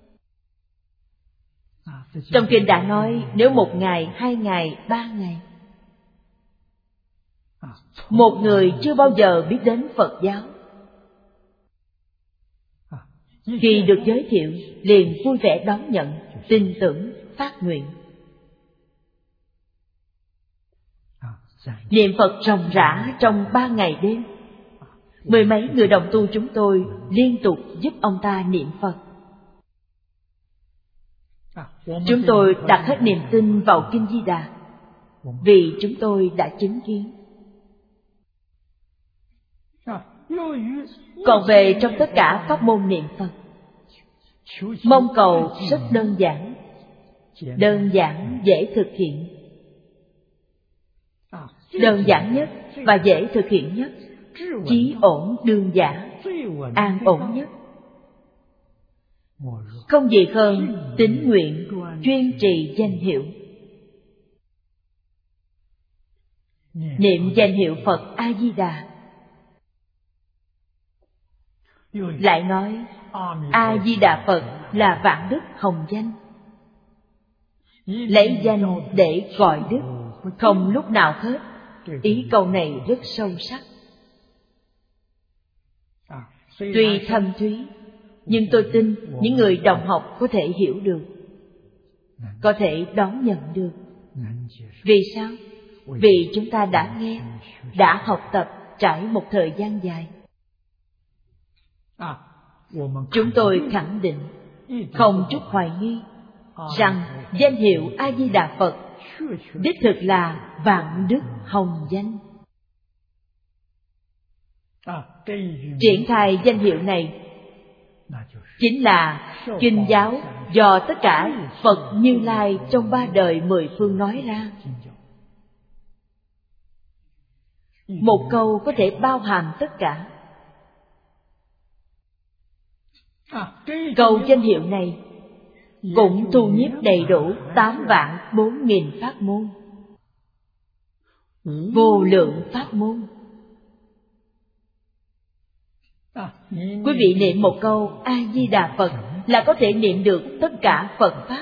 Trong kinh đã nói nếu một ngày, hai ngày, ba ngày. Một người chưa bao giờ biết đến Phật giáo, khi được giới thiệu liền vui vẻ đón nhận, tin tưởng, phát nguyện. Niệm Phật ròng rã trong ba ngày đêm. Mười mấy người đồng tu chúng tôi liên tục giúp ông ta niệm Phật. Chúng tôi đặt hết niềm tin vào Kinh Di Đà, vì chúng tôi đã chứng kiến. Còn về trong tất cả pháp môn niệm Phật, mong cầu rất đơn giản, đơn giản dễ thực hiện. Đơn giản nhất và dễ thực hiện nhất, chí ổn đương giả, an ổn nhất. Không gì hơn tín nguyện chuyên trì danh hiệu. Niệm danh hiệu Phật A Di Đà. Lại nói A Di Đà Phật là vạn đức hồng danh. Lấy danh để gọi đức, không lúc nào hết. Ý câu này rất sâu sắc. Tuy thâm thúy, nhưng tôi tin những người đồng học có thể hiểu được, có thể đón nhận được. Vì sao? Vì chúng ta đã nghe, đã học tập trải một thời gian dài. Chúng tôi khẳng định, không chút hoài nghi, rằng danh hiệu A Di Đà Phật đích thực là vạn đức hồng danh. Triển khai danh hiệu này chính là kinh giáo do tất cả Phật Như Lai trong ba đời mười phương nói ra. Một câu có thể bao hàm tất cả. Câu danh hiệu này cũng thu nhiếp đầy đủ tám vạn bốn nghìn pháp môn, vô lượng pháp môn. Quý vị niệm một câu A Di Đà Phật là có thể niệm được tất cả Phật pháp,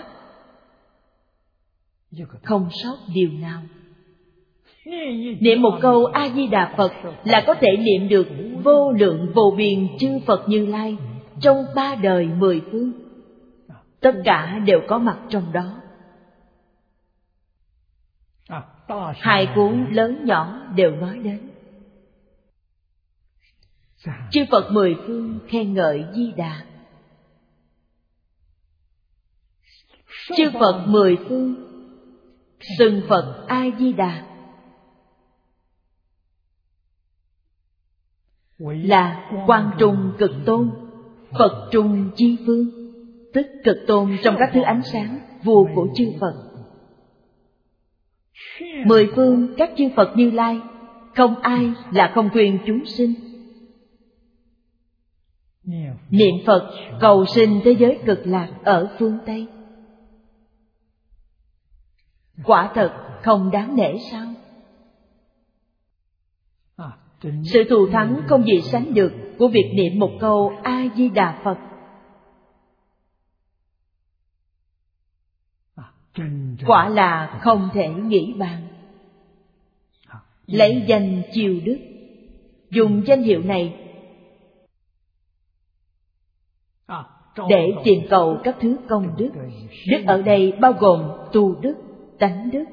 không sót điều nào. Niệm một câu A Di Đà Phật là có thể niệm được vô lượng vô biên chư Phật Như Lai trong ba đời mười phương. Tất cả đều có mặt trong đó. Hai cuốn lớn nhỏ đều nói đến. Chư Phật mười phương khen ngợi Di Đà. Chư Phật mười phương xưng Phật A Di Đà là Quang Trung Cực Tôn, Phật Trung Chi Phương, tức cực tôn trong các thứ ánh sáng, vua của chư Phật. Mười phương các chư Phật Như Lai, không ai là không khuyên chúng sinh. Niệm Phật cầu sinh thế giới cực lạc ở phương Tây. Quả thật không đáng nể sao? Sự thù thắng không gì sánh được của việc niệm một câu A Di Đà Phật. Quả là không thể nghĩ bàn. Lấy danh chiêu đức, dùng danh hiệu này để tìm cầu các thứ công đức. Đức ở đây bao gồm tu đức, tánh đức.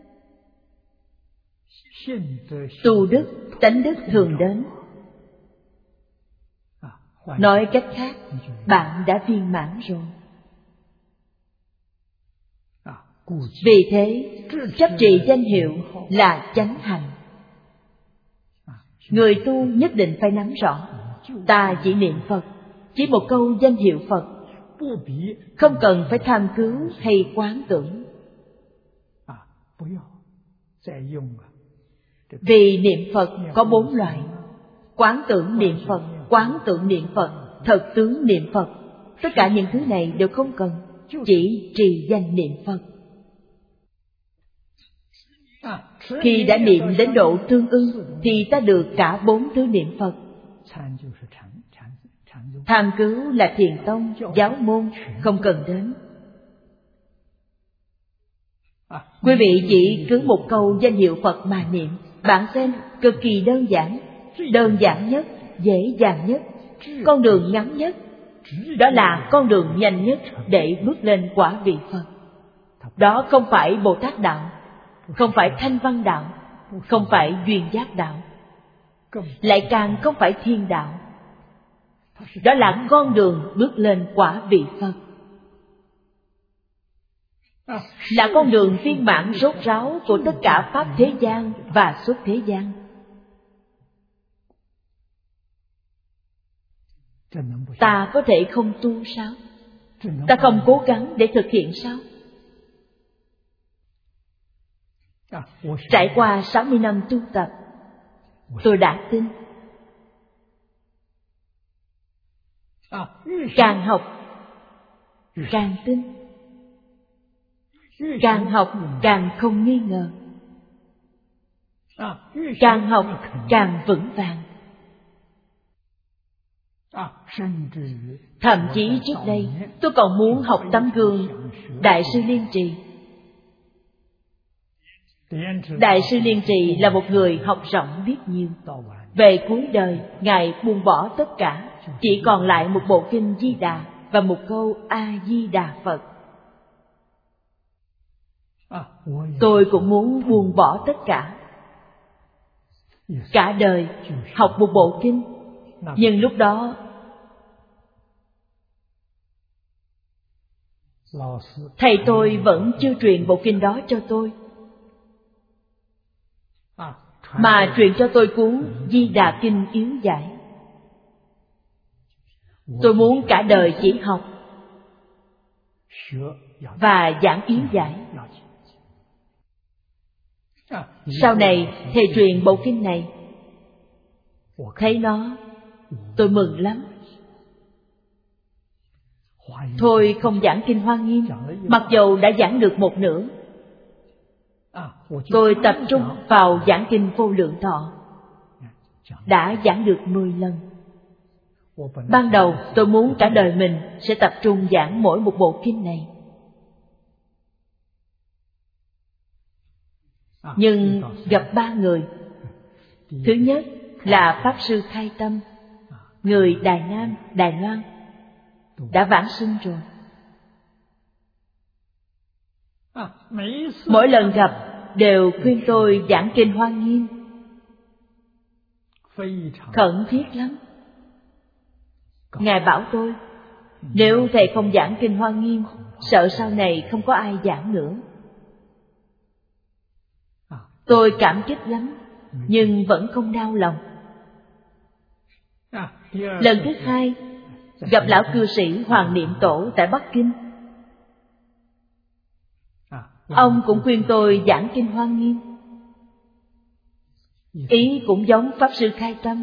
Tu đức, tánh đức thường đến. Nói cách khác, bạn đã viên mãn rồi. Vì thế, chấp trì danh hiệu là chánh hành. Người tu nhất định phải nắm rõ, ta chỉ niệm Phật, chỉ một câu danh hiệu Phật, không cần phải tham cứu hay quán tưởng. Vì niệm Phật có bốn loại: quán tưởng niệm Phật, quán tưởng niệm Phật, thật tướng niệm Phật. Tất cả những thứ này đều không cần, chỉ trì danh niệm Phật. Khi đã niệm đến độ tương ưng thì ta được cả bốn thứ niệm Phật. Tham cứu là thiền tông, giáo môn, không cần đến. Quý vị chỉ cứ một câu danh hiệu Phật mà niệm, Bạn xem, cực kỳ đơn giản, đơn giản nhất, dễ dàng nhất, con đường ngắn nhất. Đó là con đường nhanh nhất để bước lên quả vị Phật. Đó không phải Bồ Tát đạo, không phải Thanh Văn đạo, không phải Duyên Giác đạo, lại càng không phải Thiên đạo. Đó là con đường bước lên quả vị Phật, là con đường viên mãn rốt ráo của tất cả pháp thế gian và xuất thế gian. Ta có thể không tu sao? Ta không cố gắng để thực hiện sao? Trải qua sáu mươi năm tu tập, tôi đã tin. Càng học, càng tin. Càng học, càng không nghi ngờ. Càng học, càng vững vàng. Thậm chí trước đây, tôi còn muốn học tấm gương Đại sư Liên Trì. Đại sư Liên Trì là một người học rộng biết nhiều. Về cuối đời, Ngài buông bỏ tất cả, chỉ còn lại một bộ kinh Di Đà và một câu A-di-đà Phật. Tôi cũng muốn buông bỏ tất cả, cả đời học một bộ kinh. Nhưng lúc đó thầy tôi vẫn chưa truyền bộ kinh đó cho tôi, mà truyền cho tôi cuốn Di Đà Kinh Yếu Giải. Tôi muốn cả đời chỉ học và giảng yếu giải. Sau này thầy truyền bộ kinh này, thấy nó, tôi mừng lắm. Thôi không giảng kinh Hoa Nghiêm, mặc dầu đã giảng được một nửa. Tôi tập trung vào giảng kinh Vô Lượng Thọ, đã giảng được mười lần. Ban đầu tôi muốn cả đời mình sẽ tập trung giảng mỗi một bộ kinh này. Nhưng gặp ba người. Thứ nhất là Pháp Sư Khai Tâm, người Đài Nam, Đài Loan, đã vãng sinh rồi. Mỗi lần gặp đều khuyên tôi giảng kinh Hoa Nghiêm, khẩn thiết lắm. Ngài bảo tôi, nếu thầy không giảng kinh Hoa Nghiêm, sợ sau này không có ai giảng nữa. Tôi cảm kích lắm, nhưng vẫn không đau lòng. Lần thứ hai, gặp lão cư sĩ Hoàng Niệm Tổ tại Bắc Kinh. Ông cũng khuyên tôi giảng kinh Hoa Nghiêm, ý cũng giống Pháp Sư Khai Tâm.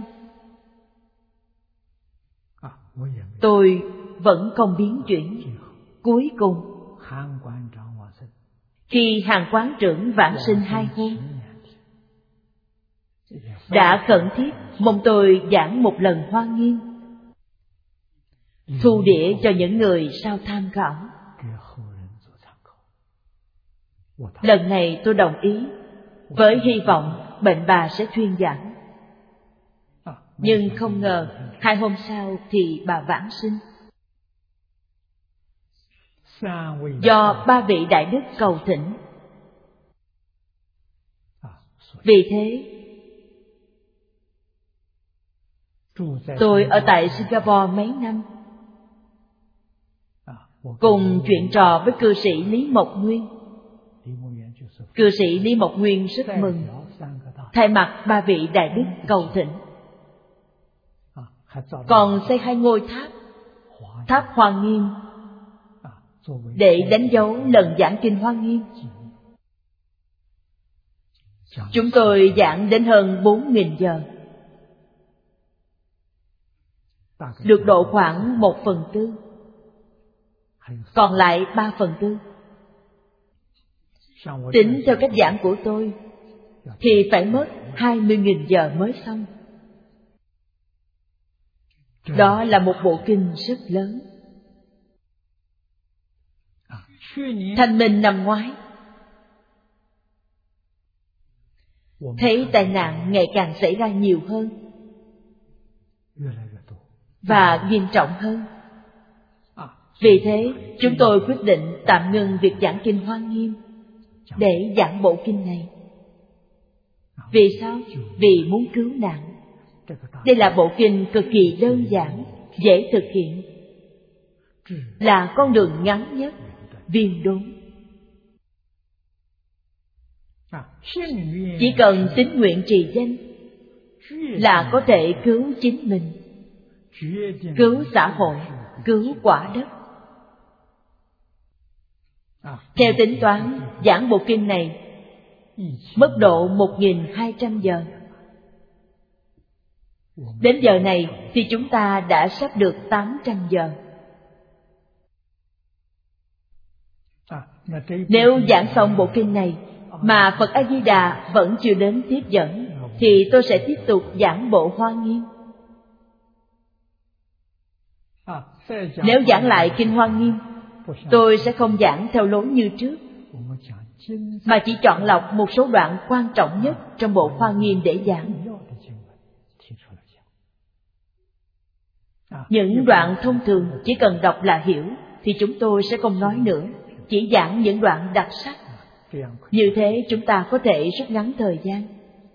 Tôi vẫn không biến chuyển. Cuối cùng, khi Hàn Quán Trưởng vãng sinh hai hôm, đã khẩn thiết mong tôi giảng một lần Hoa Nghiêm, thu đĩa cho những người sau tham khảo. Lần này tôi đồng ý, với hy vọng bệnh bà sẽ thuyên giảm. Nhưng không ngờ hai hôm sau thì bà vãng sinh. Do ba vị đại đức cầu thỉnh. Vì thế, tôi ở tại Singapore mấy năm, cùng chuyện trò với cư sĩ Lý Mộc Nguyên. Cư sĩ Lý Mộc Nguyên rất mừng, thay mặt ba vị đại đức cầu thỉnh, còn xây hai ngôi tháp, tháp Hoa Nghiêm, để đánh dấu lần giảng kinh Hoa Nghiêm. Chúng tôi giảng đến hơn bốn nghìn giờ, được độ khoảng một phần tư, còn lại ba phần tư. Tính theo cách giảng của tôi thì phải mất hai mươi nghìn giờ mới xong. Đó là một bộ kinh rất lớn. Thanh minh năm ngoái, thấy tai nạn ngày càng xảy ra nhiều hơn và nghiêm trọng hơn. Vì thế, chúng tôi quyết định tạm ngừng việc giảng kinh Hoa Nghiêm để giảng bộ kinh này. Vì sao? Vì muốn cứu nạn. Đây là bộ kinh cực kỳ đơn giản, dễ thực hiện, là con đường ngắn nhất, viên đốn. Chỉ cần tín nguyện trì danh là có thể cứu chính mình, cứu xã hội, cứu quả đất. Theo tính toán, giảng bộ kinh này mất độ một nghìn hai trăm giờ. Đến giờ này thì chúng ta đã sắp được tám trăm giờ. Nếu giảng xong bộ kinh này mà Phật A Di Đà vẫn chưa đến tiếp dẫn, thì tôi sẽ tiếp tục giảng bộ Hoa Nghiêm. Nếu giảng lại kinh Hoa Nghiêm, tôi sẽ không giảng theo lối như trước, mà chỉ chọn lọc một số đoạn quan trọng nhất trong bộ Hoa Nghiêm để giảng. Những đoạn thông thường chỉ cần đọc là hiểu thì chúng tôi sẽ không nói nữa, chỉ giảng những đoạn đặc sắc. Như thế chúng ta có thể rút ngắn thời gian.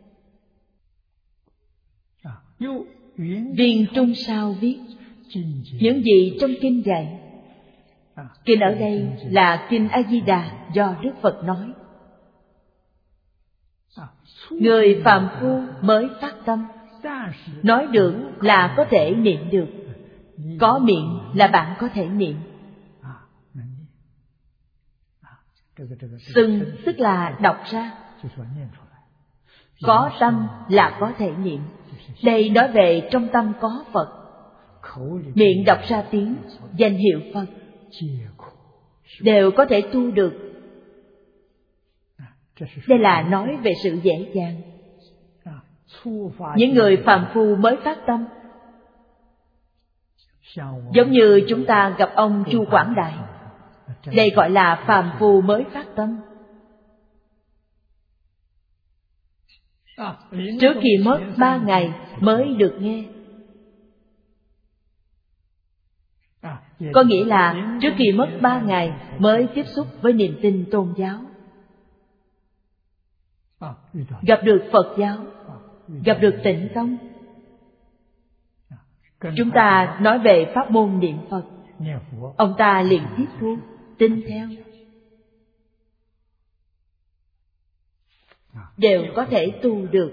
Viên Trung Sao viết những gì trong kinh dạy. Kinh ở đây là kinh A Di Đà do Đức Phật nói. Người phàm phu mới phát tâm, nói được là có thể niệm được, có miệng là bạn có thể niệm. Xưng tức là đọc ra, có tâm là có thể niệm. Đây nói về trong tâm có Phật, miệng đọc ra tiếng danh hiệu Phật đều có thể tu được. Đây là nói về sự dễ dàng. Những người phàm phu mới phát tâm, giống như chúng ta gặp ông Chu Quảng Đại, đây gọi là phàm phu mới phát tâm. Trước khi mất ba ngày mới được nghe. Có nghĩa là trước khi mất ba ngày mới tiếp xúc với niềm tin tôn giáo, gặp được Phật giáo, gặp được Tịnh Tông. Chúng ta nói về pháp môn niệm Phật, ông ta liền tiếp thu, tin theo, đều có thể tu được.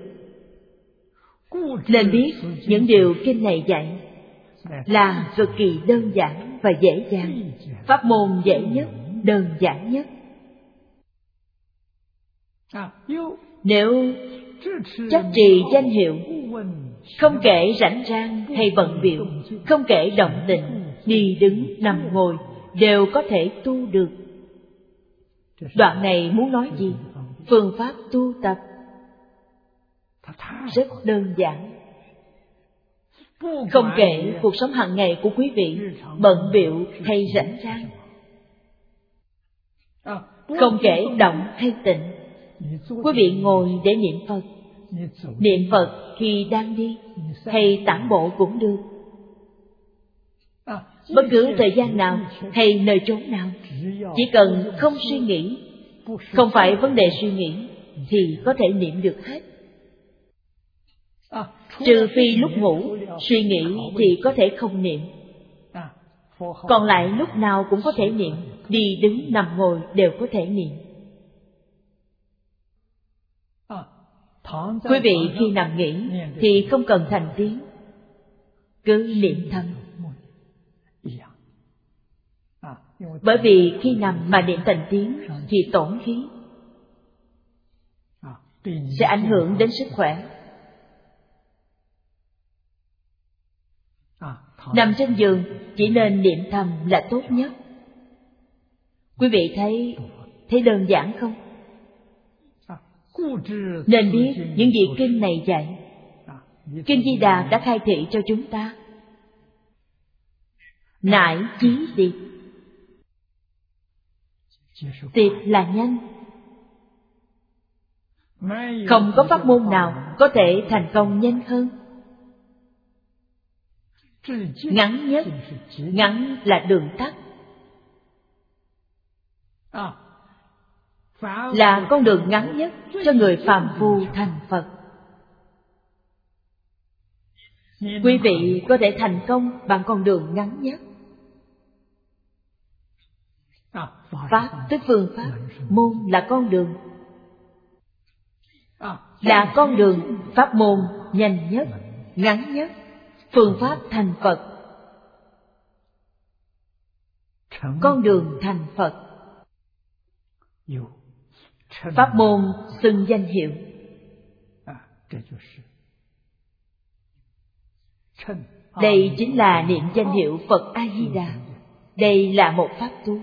Nên biết những điều kinh này dạy là cực kỳ đơn giản và dễ dàng, pháp môn dễ nhất, đơn giản nhất. Nếu chắc trì danh hiệu, không kể rảnh rang hay bận bịu, không kể động tĩnh, đi đứng nằm ngồi, đều có thể tu được. Đoạn này muốn nói gì? Phương pháp tu tập rất đơn giản. Không kể cuộc sống hàng ngày của quý vị bận bịu hay rảnh rang, không kể động hay tịnh, quý vị ngồi để niệm Phật. Niệm Phật khi đang đi hay tản bộ cũng được. Bất cứ thời gian nào hay nơi chốn nào, chỉ cần không suy nghĩ, không phải vấn đề suy nghĩ, thì có thể niệm được hết. Trừ phi lúc ngủ, suy nghĩ thì có thể không niệm. Còn lại lúc nào cũng có thể niệm, đi đứng nằm ngồi đều có thể niệm. Quý vị khi nằm nghỉ thì không cần thành tiếng, cứ niệm thầm. Bởi vì khi nằm mà niệm thành tiếng thì tổn khí, sẽ ảnh hưởng đến sức khỏe. Nằm trên giường chỉ nên niệm thầm là tốt nhất. Quý vị thấy thấy đơn giản không? Nên biết những gì kinh này dạy. Kinh Di Đà đã khai thị cho chúng ta. Nải chí tiệt. Tiệt là nhanh. Không có pháp môn nào có thể thành công nhanh hơn. Ngắn nhất, ngắn là đường tắt, là con đường ngắn nhất cho người phàm phu thành Phật. Quý vị có thể thành công bằng con đường ngắn nhất. Pháp tức phương pháp, môn là con đường, là con đường pháp môn nhanh nhất, ngắn nhất, phương pháp thành Phật. Con đường thành Phật, pháp môn xưng danh hiệu. Đây chính là niệm danh hiệu Phật A Di Đà. Đây là một pháp tu.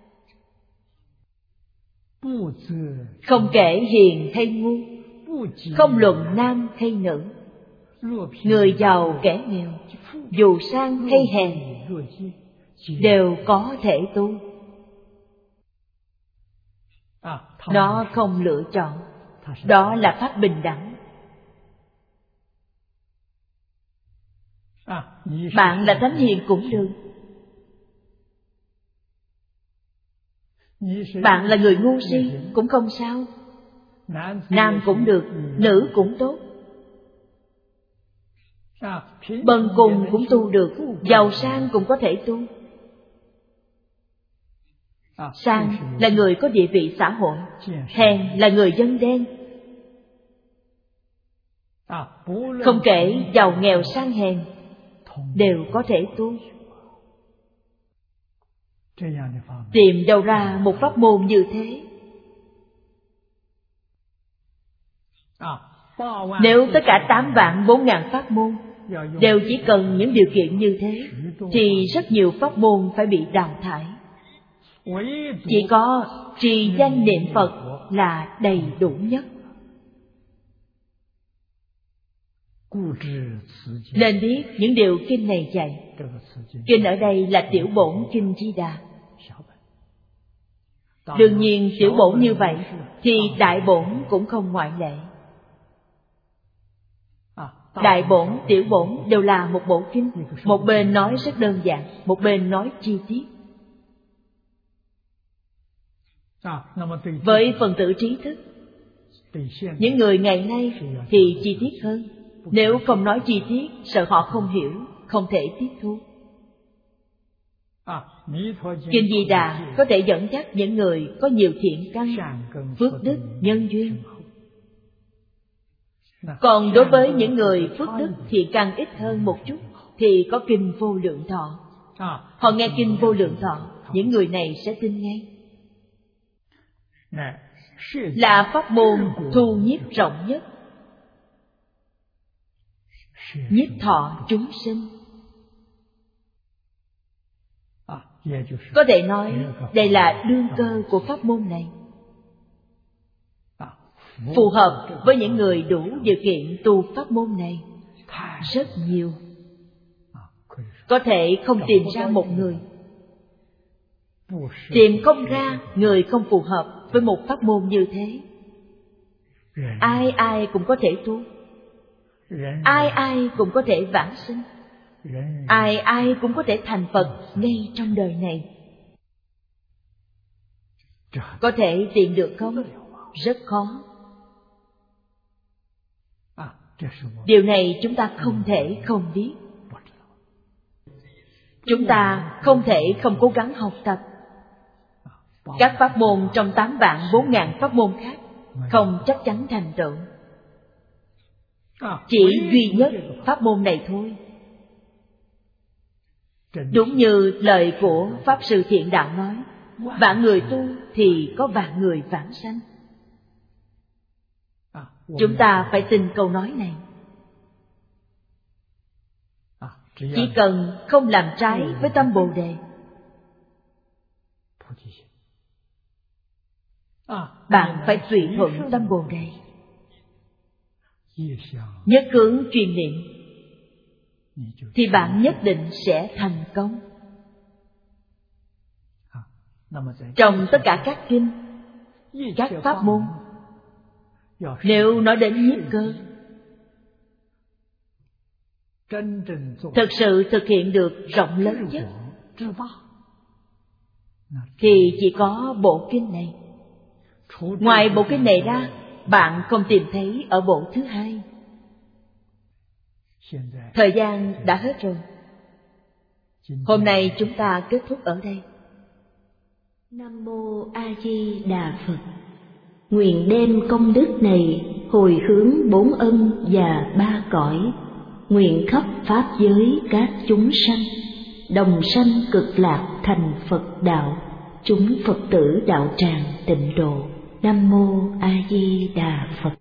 Không kể hiền hay ngu, không luận nam hay nữ, người giàu kẻ nghèo, dù sang hay hèn, đều có thể tu. Nó không lựa chọn. Đó là pháp bình đẳng. Bạn là thánh hiền cũng được, bạn là người ngu si cũng không sao. Nam cũng được, nữ cũng tốt. Bần cùng cũng tu được, giàu sang cũng có thể tu. Sang là người có địa vị xã hội, hèn là người dân đen. Không kể giàu nghèo sang hèn, đều có thể tu. Tìm đâu ra một pháp môn như thế? Nếu tất cả tám vạn bốn ngàn pháp môn đều chỉ cần những điều kiện như thế, thì rất nhiều pháp môn phải bị đào thải. Chỉ có trì danh niệm Phật là đầy đủ nhất. Nên biết những điều kinh này dạy. Kinh ở đây là tiểu bổn kinh Di Đà. Đương nhiên tiểu bổn như vậy thì đại bổn cũng không ngoại lệ. Đại bổn, tiểu bổn đều là một bộ kinh. Một bên nói rất đơn giản, một bên nói chi tiết. Với phần tử trí thức, những người ngày nay thì chi tiết hơn. Nếu không nói chi tiết, sợ họ không hiểu, không thể tiếp thu. Kinh Di Đà có thể dẫn dắt những người có nhiều thiện căn, phước đức, nhân duyên. Còn đối với những người phước đức thiện căn ít hơn một chút, thì có kinh Vô Lượng Thọ. Họ nghe kinh Vô Lượng Thọ, những người này sẽ tin ngay. Là pháp môn thu nhiếp rộng nhất, nhiếp thọ chúng sinh. Có thể nói đây là đương cơ của pháp môn này, phù hợp với những người đủ điều kiện tu pháp môn này rất nhiều. Có thể không tìm ra một người, tìm không ra người không phù hợp với một pháp môn như thế. Ai ai cũng có thể tu, ai ai cũng có thể vãng sinh, ai ai cũng có thể thành Phật ngay trong đời này. Có thể tìm được không? Rất khó. Điều này chúng ta không thể không biết. Chúng ta không thể không cố gắng học tập. Các pháp môn trong tám vạn bốn ngàn pháp môn khác không chắc chắn thành tựu. Chỉ duy nhất pháp môn này thôi. Đúng như lời của Pháp Sư Thiện Đạo nói, vạn người tu thì có vạn người vãng sanh. Chúng ta phải tin câu nói này. Chỉ cần không làm trái với tâm Bồ Đề, bạn phải tùy thuận tâm Bồ Đề, nhất hướng truyền niệm, thì bạn nhất định sẽ thành công. Trong tất cả các kinh, các pháp môn, Nếu nói đến nhiếp cơ, thực sự thực hiện được rộng lớn nhất, thì chỉ có bộ kinh này. Ngoài bộ kinh này ra, bạn không tìm thấy ở bộ thứ hai. Thời gian đã hết rồi. Hôm nay chúng ta kết thúc ở đây. Nam Mô A Di Đà Phật. Nguyện đem công đức này hồi hướng bốn ân và ba cõi, nguyện khắp pháp giới các chúng sanh đồng sanh cực lạc thành Phật đạo, chúng Phật tử đạo tràng tịnh độ. Nam Mô A Di Đà Phật.